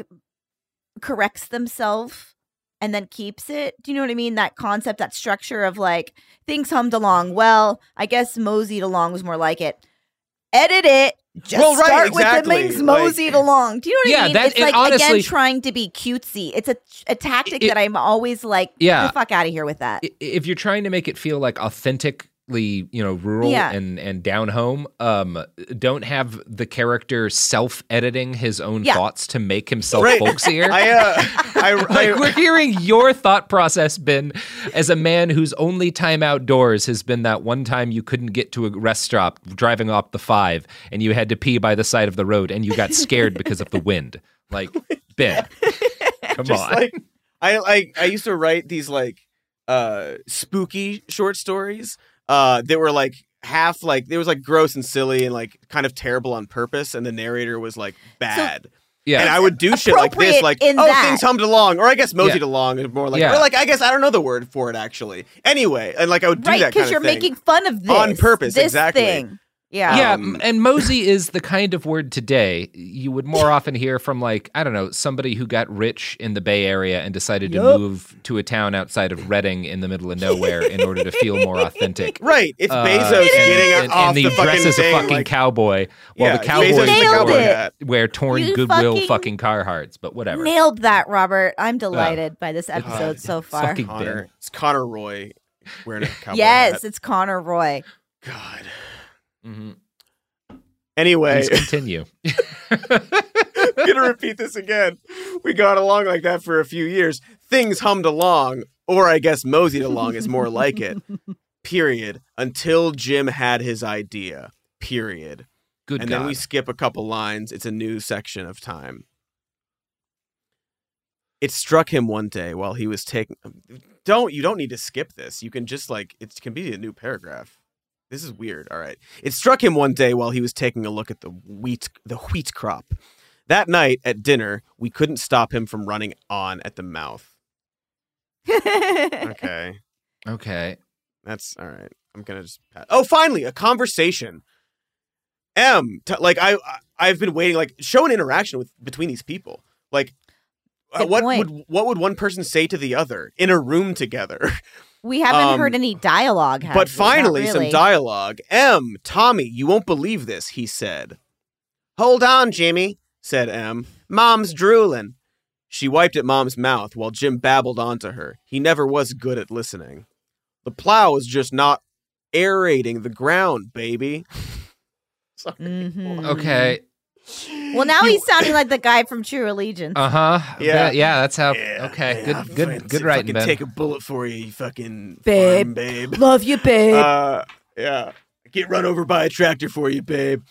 Speaker 5: corrects themselves and then keeps it. Do you know what I mean? That concept, that structure of like things hummed along. Well, I guess moseyed along was more like it. Edit it. Just
Speaker 4: Well, right,
Speaker 5: start
Speaker 4: exactly,
Speaker 5: with the things
Speaker 4: like-
Speaker 5: moseyed along. Do you know what
Speaker 3: Yeah,
Speaker 5: I mean?
Speaker 3: that-
Speaker 5: it's
Speaker 3: it
Speaker 5: like
Speaker 3: honestly-
Speaker 5: again trying to be cutesy. It's a a tactic
Speaker 3: It-
Speaker 5: that I'm always like,
Speaker 3: Yeah.
Speaker 5: get the fuck out of here with that.
Speaker 3: I- if you're trying to make it feel like authentically, you know, rural
Speaker 5: Yeah.
Speaker 3: and and down home, um, don't have the character self-editing his own
Speaker 5: Yeah.
Speaker 3: thoughts to make himself
Speaker 4: Right.
Speaker 3: folksier.
Speaker 4: I, uh, I,
Speaker 3: like
Speaker 4: I,
Speaker 3: we're hearing your thought process, Ben, as a man whose only time outdoors has been that one time you couldn't get to a rest stop driving up the five, and you had to pee by the side of the road, and you got scared because of the wind. Like Ben, come
Speaker 4: just
Speaker 3: on.
Speaker 4: like I like I used to write these like uh spooky short stories uh that were like half like it was like gross and silly and like kind of terrible on purpose, and the narrator was like bad.
Speaker 3: yeah,
Speaker 4: And I would do shit like this,
Speaker 5: appropriate
Speaker 4: like,
Speaker 5: in
Speaker 4: oh,
Speaker 5: that.
Speaker 4: things hummed along, or I guess moseyed
Speaker 3: Yeah.
Speaker 4: along is more like,
Speaker 3: Yeah.
Speaker 4: or like, I guess I don't know the word for it actually. Anyway, and like I would do
Speaker 5: Right,
Speaker 4: that kind
Speaker 5: because you're
Speaker 4: of thing.
Speaker 5: making fun of this
Speaker 4: On purpose,
Speaker 5: this
Speaker 4: exactly.
Speaker 5: Thing. Yeah.
Speaker 3: Yeah,
Speaker 4: Um,
Speaker 3: m- and mosey is the kind of word today you would more often hear from, like, I don't know, somebody who got rich in the Bay Area and decided to
Speaker 5: Yup.
Speaker 3: move to a town outside of Reading in the middle of nowhere in order to feel more authentic.
Speaker 4: Right, it's
Speaker 3: Uh,
Speaker 4: Bezos
Speaker 3: and,
Speaker 4: getting
Speaker 3: and,
Speaker 4: off
Speaker 3: and
Speaker 4: the
Speaker 3: he
Speaker 4: fucking
Speaker 3: dresses
Speaker 4: thing,
Speaker 3: a fucking
Speaker 4: like-
Speaker 3: cowboy while
Speaker 4: Yeah,
Speaker 3: the
Speaker 4: Bezos
Speaker 3: cowboys
Speaker 4: is the
Speaker 5: nailed
Speaker 4: cowboy
Speaker 5: it.
Speaker 4: hat.
Speaker 3: wear torn
Speaker 5: You
Speaker 3: Goodwill
Speaker 5: fucking
Speaker 3: fucking Carhartts, but whatever.
Speaker 5: Nailed that, Robert. I'm delighted by this
Speaker 4: God.
Speaker 5: episode so far.
Speaker 3: Fucking
Speaker 4: Connor,
Speaker 3: Ben.
Speaker 4: it's Connor Roy wearing a cowboy
Speaker 5: Yes,
Speaker 4: hat.
Speaker 5: it's Connor Roy.
Speaker 4: God.
Speaker 3: Mhm.
Speaker 4: Anyway,
Speaker 3: Please continue.
Speaker 4: I'm gonna repeat this again. We got along like that for a few years. Things hummed along, or I guess moseyed along is more like it. Period. Until Jim had his idea. Period.
Speaker 3: Good
Speaker 4: and
Speaker 3: God.
Speaker 4: then we skip a couple lines. It's a new section of time. It struck him one day while he was taking. Don't you don't need to skip this. You can just like it can be a new paragraph. This is weird. All right. It struck him one day while he was taking a look at the wheat the wheat crop. That night at dinner, we couldn't stop him from running on at the mouth. Okay.
Speaker 3: okay.
Speaker 4: That's all right. I'm gonna just. Pass. Oh, finally, a conversation. M, t- like I, I- I've been waiting. Like, show an interaction with between these people. Like, uh,
Speaker 5: Good
Speaker 4: what
Speaker 5: point.
Speaker 4: would what would one person say to the other in a room together?
Speaker 5: We haven't
Speaker 4: Um,
Speaker 5: heard any dialogue. have
Speaker 4: but
Speaker 5: we? Not
Speaker 4: finally, some
Speaker 5: really.
Speaker 4: dialogue. M, Tommy, you won't believe this. He said. Hold on, Jimmy, said M. Mom's drooling. She wiped at Mom's mouth while Jim babbled onto her. He never was good at listening. The plow is just not aerating the ground, baby. Sorry.
Speaker 5: Mhm.
Speaker 3: Okay.
Speaker 5: Well, now he's sounding like the guy from True Allegiance.
Speaker 3: Uh huh.
Speaker 4: Yeah.
Speaker 3: Yeah. Yeah. That's how.
Speaker 4: Yeah,
Speaker 3: okay.
Speaker 4: yeah,
Speaker 3: good.
Speaker 4: I'll
Speaker 3: Good.
Speaker 4: fucking
Speaker 3: Good
Speaker 4: t-
Speaker 3: writing,
Speaker 4: fucking
Speaker 3: Ben.
Speaker 4: take a bullet for you, you fucking
Speaker 5: Babe.
Speaker 4: farm babe.
Speaker 5: Love you, babe.
Speaker 4: Uh, yeah. Get run over by a tractor for you, babe.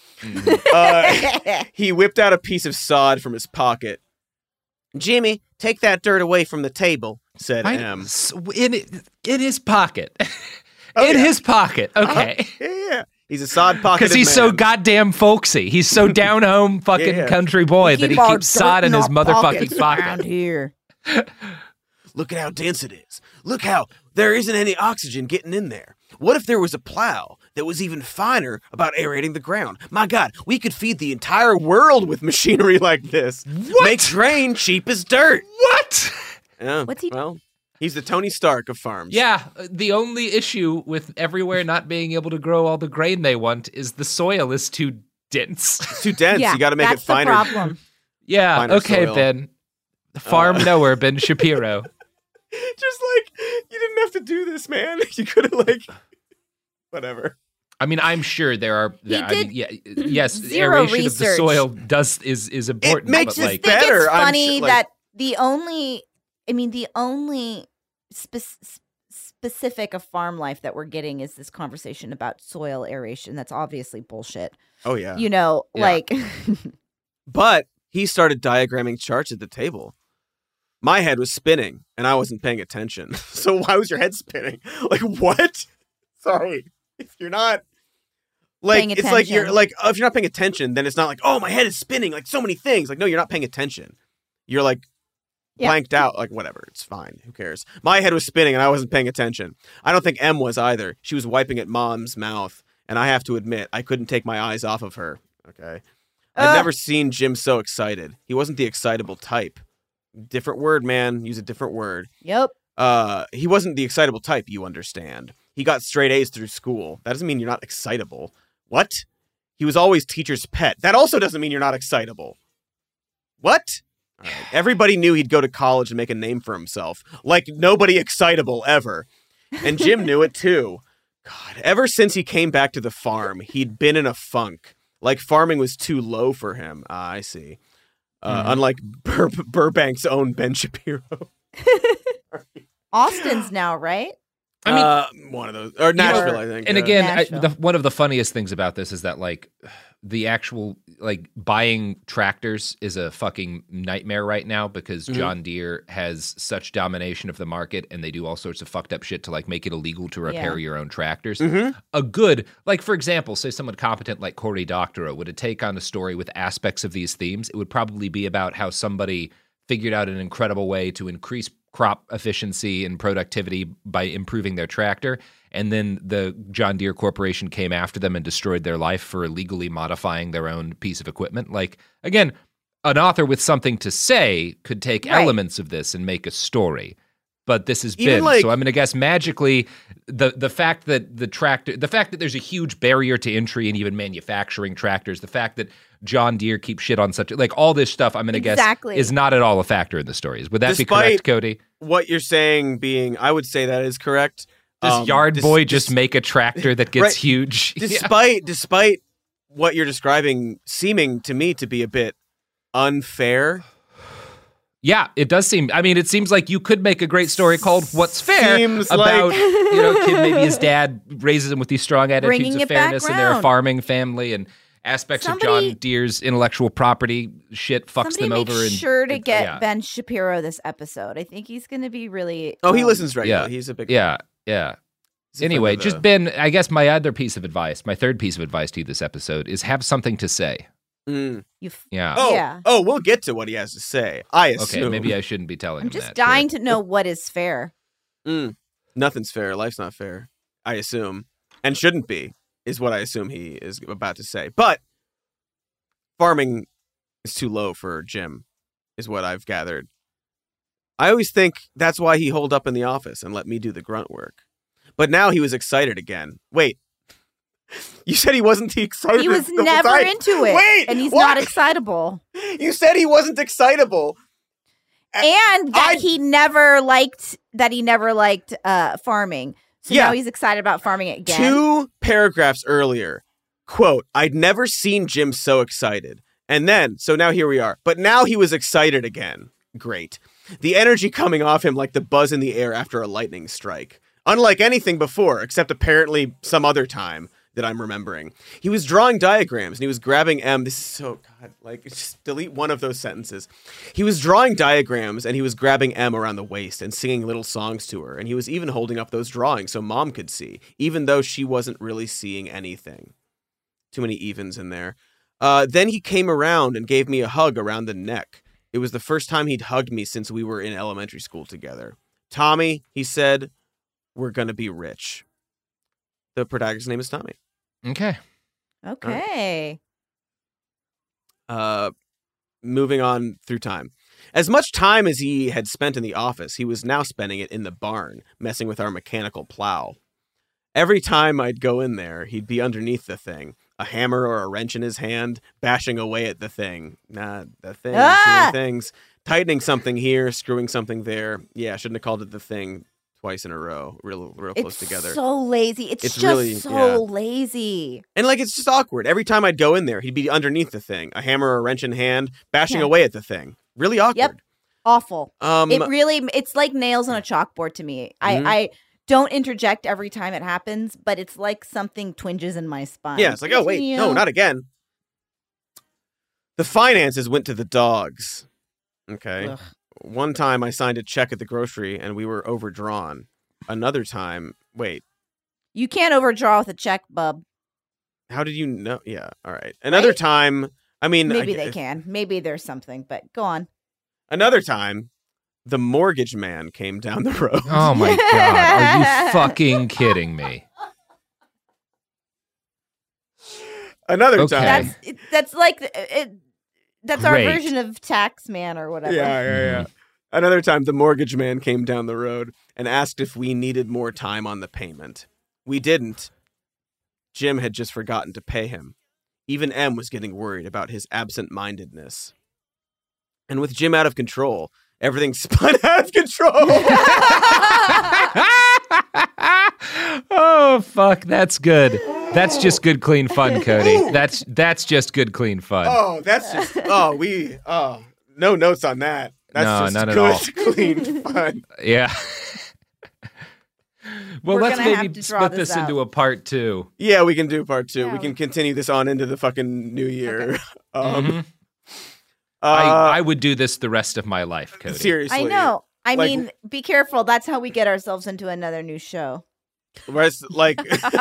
Speaker 4: Uh, he whipped out a piece of sod from his pocket. Jimmy, take that dirt away from the table, said
Speaker 3: I-
Speaker 4: M.
Speaker 3: s- in in his pocket.
Speaker 4: Oh,
Speaker 3: in
Speaker 4: yeah.
Speaker 3: his pocket. Okay.
Speaker 4: Yeah, yeah. He's a sod pocket.
Speaker 3: Because he's so goddamn folksy. He's so down home fucking
Speaker 4: Yeah, yeah.
Speaker 3: country boy that he
Speaker 5: our
Speaker 3: keeps sod
Speaker 5: dirt
Speaker 3: in his
Speaker 5: our
Speaker 3: motherfucking
Speaker 5: around
Speaker 3: pocket.
Speaker 5: here.
Speaker 4: Look at how dense it is. Look how there isn't any oxygen getting in there. What if there was a plow that was even finer about aerating the ground? My God, we could feed the entire world with machinery like this.
Speaker 3: What?
Speaker 4: Make grain cheap as dirt.
Speaker 3: What?
Speaker 4: Yeah,
Speaker 5: What's he-
Speaker 4: well, he's the Tony Stark of farms.
Speaker 3: Yeah, the only issue with everywhere not being able to grow all the grain they want is the soil is too dense.
Speaker 4: It's too dense.
Speaker 5: Yeah,
Speaker 4: you got to make
Speaker 5: that's
Speaker 4: it finer.
Speaker 5: the problem.
Speaker 3: Yeah,
Speaker 4: Finer
Speaker 3: okay,
Speaker 4: soil.
Speaker 3: Ben. Farm
Speaker 4: Uh.
Speaker 3: knower, Ben Shapiro.
Speaker 4: Just like, you didn't have to do this, man. You could have, like, whatever.
Speaker 3: I mean, I'm sure there are.
Speaker 5: He
Speaker 3: I mean,
Speaker 5: did
Speaker 3: yeah, yes,
Speaker 5: zero
Speaker 3: aeration of the
Speaker 5: research.
Speaker 3: soil does is is important.
Speaker 4: makes
Speaker 3: but
Speaker 5: I
Speaker 3: like,
Speaker 5: just think
Speaker 4: better,
Speaker 5: it's
Speaker 4: I'm
Speaker 5: funny
Speaker 4: sure, like-
Speaker 5: that the only, I mean, the only spe- specific of farm life that we're getting is this conversation about soil aeration. That's obviously bullshit.
Speaker 4: Oh, yeah.
Speaker 5: You know,
Speaker 3: Yeah.
Speaker 5: like,
Speaker 4: But he started diagramming charts at the table. My head was spinning, and I wasn't paying attention. So why was your head spinning? Like, what? Sorry. If you're not... Like,
Speaker 5: Paying
Speaker 4: it's like you're
Speaker 5: attention.
Speaker 4: like, oh, if you're not paying attention, then it's not like, oh, my head is spinning, like so many things. Like, no, you're not paying attention. You're like
Speaker 5: Yeah.
Speaker 4: blanked out. Like, whatever. It's fine. Who cares? My head was spinning, and I wasn't paying attention. I don't think M was either. She was wiping at Mom's mouth, and I have to admit, I couldn't take my eyes off of her. Okay? I've
Speaker 5: Ugh.
Speaker 4: never seen Jim so excited. He wasn't the excitable type. Different word, man. Use a different word.
Speaker 5: yep.
Speaker 4: Uh, he wasn't the excitable type, you understand. He got straight A's through school. That doesn't mean you're not excitable. What? He was always teacher's pet. That also doesn't mean you're not excitable. What? All right. Everybody knew he'd go to college and make a name for himself. Like nobody excitable ever. And Jim knew it too. God, ever since he came back to the farm, he'd been in a funk. Like farming was too low for him. Ah, I see. Uh,
Speaker 3: Mhm.
Speaker 4: Unlike Bur- Burbank's own Ben Shapiro.
Speaker 5: Austin's now, right?
Speaker 3: I mean,
Speaker 4: uh, one of those. Or Nashville, I think.
Speaker 3: and
Speaker 4: yeah.
Speaker 3: again, I,
Speaker 5: Nashville.
Speaker 3: the, one of the funniest things about this is that like the actual like buying tractors is a fucking nightmare right now because
Speaker 4: Mhm.
Speaker 3: John Deere has such domination of the market and they do all sorts of fucked up shit to like make it illegal to repair
Speaker 5: Yeah.
Speaker 3: your own tractors.
Speaker 4: Mhm.
Speaker 3: A good, like for example, say someone competent like Cory Doctorow would take on a story with aspects of these themes. It would probably be about how somebody figured out an incredible way to increase crop efficiency and productivity by improving their tractor. And then the John Deere Corporation came after them and destroyed their life for illegally modifying their own piece of equipment. Like, again, an author with something to say could take
Speaker 5: Right.
Speaker 3: elements of this and make a story. But this has
Speaker 4: Even
Speaker 3: been,
Speaker 4: like-
Speaker 3: so I'm going to guess magically the the fact that the tractor, the fact that there's a huge barrier to entry in even manufacturing tractors, the fact that John Deere keeps shit on such, like all this stuff, I'm going to
Speaker 5: Exactly.
Speaker 3: guess is not at all a factor in the stories. Would that be
Speaker 4: Despite-
Speaker 3: correct, Cody?
Speaker 4: What you're saying being, I would say that is correct.
Speaker 3: Does
Speaker 4: Um,
Speaker 3: Yard
Speaker 4: dis-
Speaker 3: Boy
Speaker 4: dis-
Speaker 3: just make a tractor that gets
Speaker 4: Right.
Speaker 3: huge? Yeah.
Speaker 4: despite despite what you're describing seeming to me to be a bit unfair,
Speaker 3: Yeah, it does seem. I mean, it seems like you could make a great story called "What's Fair"
Speaker 4: Seems
Speaker 3: about
Speaker 4: like-
Speaker 3: you know, kid maybe his dad raises him with these strong attitudes
Speaker 5: Bringing
Speaker 3: of
Speaker 5: it back
Speaker 3: fairness, and they're a
Speaker 5: round.
Speaker 3: farming family, and aspects of
Speaker 5: Somebody-
Speaker 3: John Deere's intellectual property shit fucks
Speaker 5: Somebody
Speaker 3: them
Speaker 5: make
Speaker 3: over. And
Speaker 5: sure to
Speaker 3: it-
Speaker 5: get
Speaker 3: yeah.
Speaker 5: Ben Shapiro this episode. I think he's going to be really.
Speaker 4: oh, he
Speaker 5: um,
Speaker 4: listens regularly.
Speaker 3: yeah.
Speaker 4: He's a big
Speaker 3: Yeah, yeah.
Speaker 4: he's a friend
Speaker 3: Anyway,
Speaker 4: of
Speaker 3: just
Speaker 4: the-
Speaker 3: Ben. I guess my other piece of advice, my third piece of advice to you this episode is have something to say.
Speaker 4: Mm.
Speaker 5: You f-
Speaker 3: Yeah.
Speaker 4: Oh,
Speaker 5: Yeah.
Speaker 4: oh, we'll get to what he has to say. I assume.
Speaker 3: okay, maybe I shouldn't be telling
Speaker 5: I'm
Speaker 3: him
Speaker 5: just
Speaker 3: that.
Speaker 5: dying
Speaker 3: Sure.
Speaker 5: to know what is fair.
Speaker 4: Mm. Nothing's fair. Life's not fair. I assume, and shouldn't be, is what I assume he is about to say. But farming is too low for Jim, is what I've gathered. I always think that's why he holed up in the office and let me do the grunt work. But now he was excited again. Wait, you said he wasn't the excited.
Speaker 5: He was
Speaker 4: the
Speaker 5: never
Speaker 4: type.
Speaker 5: into it.
Speaker 4: Wait,
Speaker 5: and he's
Speaker 4: what?
Speaker 5: not excitable.
Speaker 4: You said he wasn't excitable.
Speaker 5: And that
Speaker 4: I-
Speaker 5: he never liked that he never liked uh farming. So
Speaker 4: Yeah.
Speaker 5: now he's excited about farming it again.
Speaker 4: Two paragraphs earlier, quote, I'd never seen Jim so excited. And then, so now here we are. But now he was excited again. Great. The energy coming off him like the buzz in the air after a lightning strike. Unlike anything before, except apparently some other time that I'm remembering. He was drawing diagrams and he was grabbing M. This is so, God, like, just delete one of those sentences. He was drawing diagrams and he was grabbing M around the waist and singing little songs to her. And he was even holding up those drawings so Mom could see, even though she wasn't really seeing anything. Too many evens in there. Uh, then he came around and gave me a hug around the neck. It was the first time he'd hugged me since we were in elementary school together. Tommy, he said, we're going to be rich. The protagonist's name is Tommy.
Speaker 3: Okay.
Speaker 5: Okay.
Speaker 4: Uh, moving on through time. As much time as he had spent in the office, he was now spending it in the barn, messing with our mechanical plow. Every time I'd go in there, he'd be underneath the thing, a hammer or a wrench in his hand, bashing away at the thing. Nah, the thing,
Speaker 5: Ah!
Speaker 4: doing things, tightening something here, screwing something there. Yeah, shouldn't have called it the thing twice in a row, real, real close
Speaker 5: It's
Speaker 4: together.
Speaker 5: so lazy. It's,
Speaker 4: It's
Speaker 5: just
Speaker 4: really-
Speaker 5: so
Speaker 4: yeah.
Speaker 5: lazy.
Speaker 4: And like, it's just awkward. Every time I'd go in there, he'd be underneath the thing, a hammer or a wrench in hand, bashing
Speaker 5: Yeah.
Speaker 4: away at the thing. Really awkward.
Speaker 5: Awful.
Speaker 4: Um,
Speaker 5: It really, it's like nails on a chalkboard to me.
Speaker 4: Mhm.
Speaker 5: I, I don't interject every time it happens, but it's like something twinges in my spine.
Speaker 4: yeah, it's like, oh, wait, no,
Speaker 5: Continue.
Speaker 4: not again. The finances went to the dogs. Okay.
Speaker 5: Ugh.
Speaker 4: One time I signed a check at the grocery and we were overdrawn. Another time, wait,
Speaker 5: You can't overdraw with a check, bub.
Speaker 4: how did you know? Yeah, all right. Another
Speaker 5: Right?
Speaker 4: time, I mean,
Speaker 5: Maybe
Speaker 4: I-
Speaker 5: they
Speaker 4: if-
Speaker 5: can. Maybe there's something, but go on.
Speaker 4: Another time, the mortgage man came down the road.
Speaker 3: Oh my God. Are you fucking kidding me?
Speaker 4: Another
Speaker 3: Okay.
Speaker 4: time.
Speaker 5: That's it, that's like the- it. That's
Speaker 3: Great.
Speaker 5: our version of tax man or whatever.
Speaker 4: Yeah, yeah, yeah. Another time, the mortgage man came down the road and asked if we needed more time on the payment. We didn't. Jim had just forgotten to pay him. Even M was getting worried about his absent-mindedness. And with Jim out of control, everything spun out of control.
Speaker 3: Oh fuck, that's good. That's just good, clean fun, Cody. That's that's just good, clean fun.
Speaker 4: Oh, that's just, oh, we, oh, no notes on that. That's
Speaker 3: No,
Speaker 4: just
Speaker 3: none at
Speaker 4: good,
Speaker 3: all.
Speaker 4: clean fun.
Speaker 3: Yeah. Well,
Speaker 5: We're
Speaker 3: let's
Speaker 5: gonna have
Speaker 3: maybe
Speaker 5: to draw
Speaker 3: split
Speaker 5: this
Speaker 3: this into
Speaker 5: out.
Speaker 3: a part two.
Speaker 4: Yeah, we can do part two.
Speaker 5: Yeah,
Speaker 4: we can
Speaker 5: we-
Speaker 4: continue this on into the fucking new year. Um,
Speaker 3: Mhm.
Speaker 4: uh,
Speaker 3: I, I would do this the rest of my life, Cody.
Speaker 4: seriously.
Speaker 5: I know. I
Speaker 4: Like-
Speaker 5: mean, be careful. That's how we get ourselves into another new show.
Speaker 4: Whereas, like,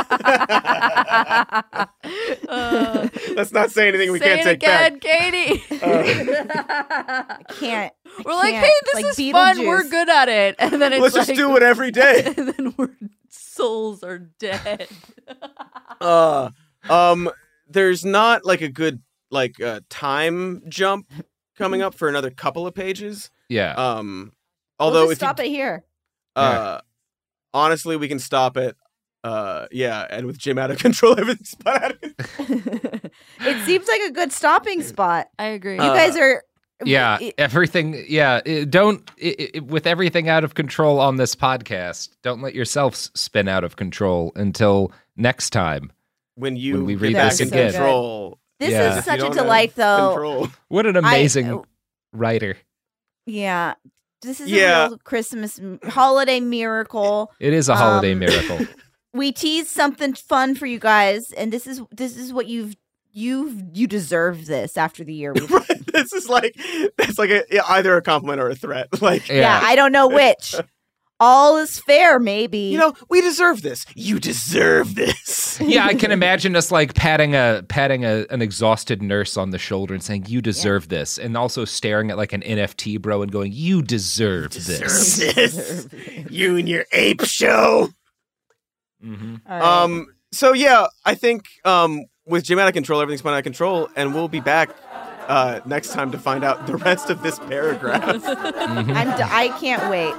Speaker 6: Uh,
Speaker 4: let's not say anything we
Speaker 6: say
Speaker 4: can't
Speaker 6: it
Speaker 4: take
Speaker 6: again,
Speaker 4: back.
Speaker 6: Katie.
Speaker 4: Uh,
Speaker 5: I can't. I
Speaker 6: We're like,
Speaker 5: can't.
Speaker 6: hey, this
Speaker 5: Like
Speaker 6: is fun.
Speaker 5: Beetlejuice.
Speaker 6: We're good at it. And then it's
Speaker 4: let's
Speaker 6: like,
Speaker 4: just do it every day.
Speaker 6: and then we're souls are dead.
Speaker 4: Uh, um, there's not like a good like uh, time jump coming up for another couple of pages.
Speaker 3: Yeah.
Speaker 4: Um,
Speaker 5: We'll
Speaker 4: although
Speaker 5: just
Speaker 4: if
Speaker 5: stop
Speaker 4: you,
Speaker 5: it here.
Speaker 4: uh, honestly, we can stop it. Uh, yeah, and with Jim out of control, everything's spun out of control.
Speaker 5: It seems like a good stopping spot.
Speaker 6: I agree.
Speaker 5: You
Speaker 4: Uh,
Speaker 5: guys are.
Speaker 3: Yeah,
Speaker 5: it-
Speaker 3: everything. Yeah, it- don't it, it, with everything out of control on this podcast. Don't let yourself s- spin out of control until next time.
Speaker 4: When you
Speaker 3: When we
Speaker 4: get
Speaker 3: read
Speaker 4: back
Speaker 5: this
Speaker 4: in
Speaker 5: again.
Speaker 4: control.
Speaker 5: This
Speaker 3: Yeah.
Speaker 5: is
Speaker 4: If you
Speaker 5: such a
Speaker 4: don't have
Speaker 5: delight, though.
Speaker 4: Control.
Speaker 3: What an
Speaker 5: I-
Speaker 3: amazing writer!
Speaker 5: Yeah. This is
Speaker 4: Yeah.
Speaker 5: a real Christmas m- holiday miracle.
Speaker 3: It is a holiday
Speaker 5: Um,
Speaker 3: miracle.
Speaker 5: We teased something fun for you guys, and this is this is what you've you you deserve this after the year. We've,
Speaker 4: Right. This is like that's like a, yeah, either a compliment or a threat. Like
Speaker 3: Yeah.
Speaker 5: yeah, I don't know which. All is fair, maybe.
Speaker 4: you know, we deserve this. You deserve this.
Speaker 3: Yeah, I can imagine us like patting a patting a, an exhausted nurse on the shoulder and saying, "You deserve this," and also staring at like an N F T bro and going, "You deserve, this."
Speaker 4: Deserve this. You and your ape show.
Speaker 3: hmm
Speaker 5: All right.
Speaker 4: Um. So yeah, I think um with Jim out of control, everything's spun out of control, and we'll be back uh next time to find out the rest of this paragraph.
Speaker 5: I'm d- I can't wait.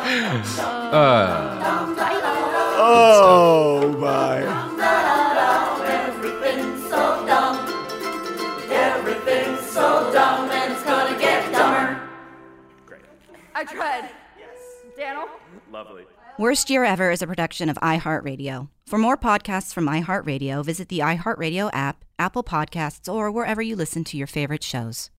Speaker 3: Uh,
Speaker 4: Oh my.
Speaker 2: Everything's so dumb. Everything's so dumb, and it's gonna get dumber.
Speaker 6: I tried. Yes. Daniel?
Speaker 7: Lovely.
Speaker 1: Worst Year Ever is a production of iHeartRadio. For more podcasts from iHeartRadio, visit the iHeartRadio app, Apple Podcasts, or wherever you listen to your favorite shows.